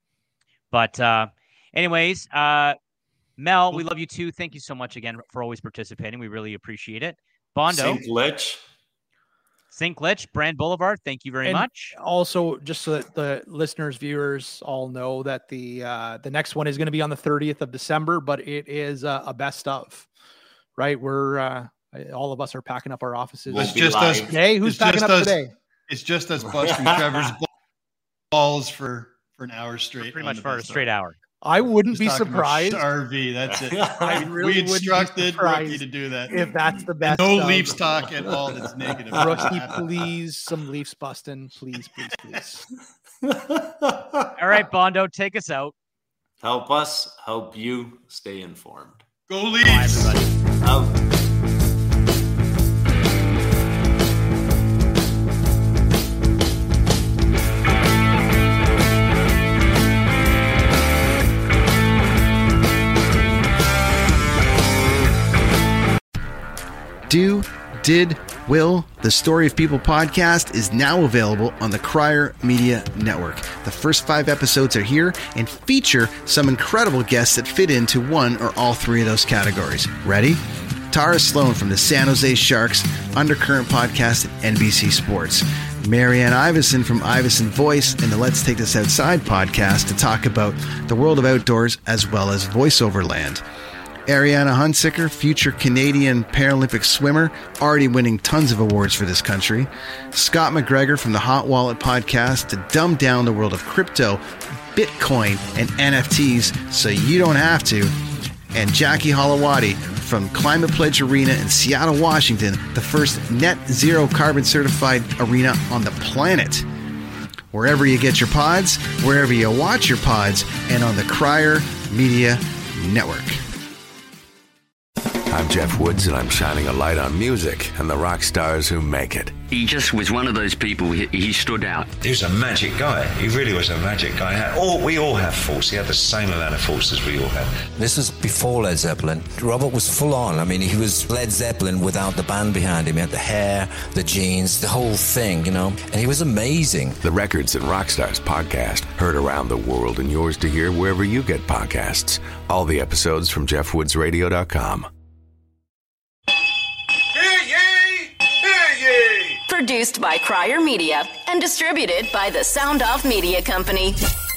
But uh, anyways, uh, Mel, we love you too. Thank you so much again for always participating. We really appreciate it. Bondo, Saint Lich. Saint Lich, Brand Boulevard. Thank you very And much. Also, just so that the listeners, viewers all know that the uh, the next one is going to be on the thirtieth of December, but it is uh, a best of, right? We're uh, all of us are packing up our offices. It's be just us. live. Today, who's It's packing just up us. today? It's just us busting Trevor's balls for for an hour straight. Pretty on much the for a best straight of. hour. I wouldn't Just be talking about surprised R V. That's it. I really we wouldn't be instructed surprised Rookie to do that. if that's the best. no of. Leafs talk at all. That's negative. Rookie, please, some Leafs busting, please, please, please. All right, Bondo, take us out. Help us help you stay informed. Go Bye, Leafs. everybody. Out. Do, Did, Will, the Story of People podcast is now available on the Crier Media Network. The first five episodes are here and feature some incredible guests that fit into one or all three of those categories. Ready? Tara Sloan from the San Jose Sharks, Undercurrent podcast at N B C Sports. Marianne Iveson from Iveson Voice and the Let's Take This Outside podcast to talk about the world of outdoors as well as voiceover land. Ariana Hunsicker, future Canadian Paralympic swimmer, already winning tons of awards for this country. Scott McGregor from the Hot Wallet podcast to dumb down the world of crypto, Bitcoin, and N F Ts so you don't have to. And Jackie Holowati from Climate Pledge Arena in Seattle, Washington, the first net zero carbon certified arena on the planet. Wherever you get your pods, wherever you watch your pods, and on the Crier Media Network. I'm Jeff Woods, and I'm shining a light on music and the rock stars who make it. He just was one of those people, he, he stood out. He was a magic guy. He really was a magic guy. All, we all have faults. He had the same amount of faults as we all had. This was before Led Zeppelin. Robert was full on. I mean, he was Led Zeppelin without the band behind him. He had the hair, the jeans, the whole thing, you know, and he was amazing. The Records and Rockstars podcast, heard around the world and yours to hear wherever you get podcasts. All the episodes from jeff woods radio dot com. Produced by Crier Media and distributed by the Sound Off Media Company.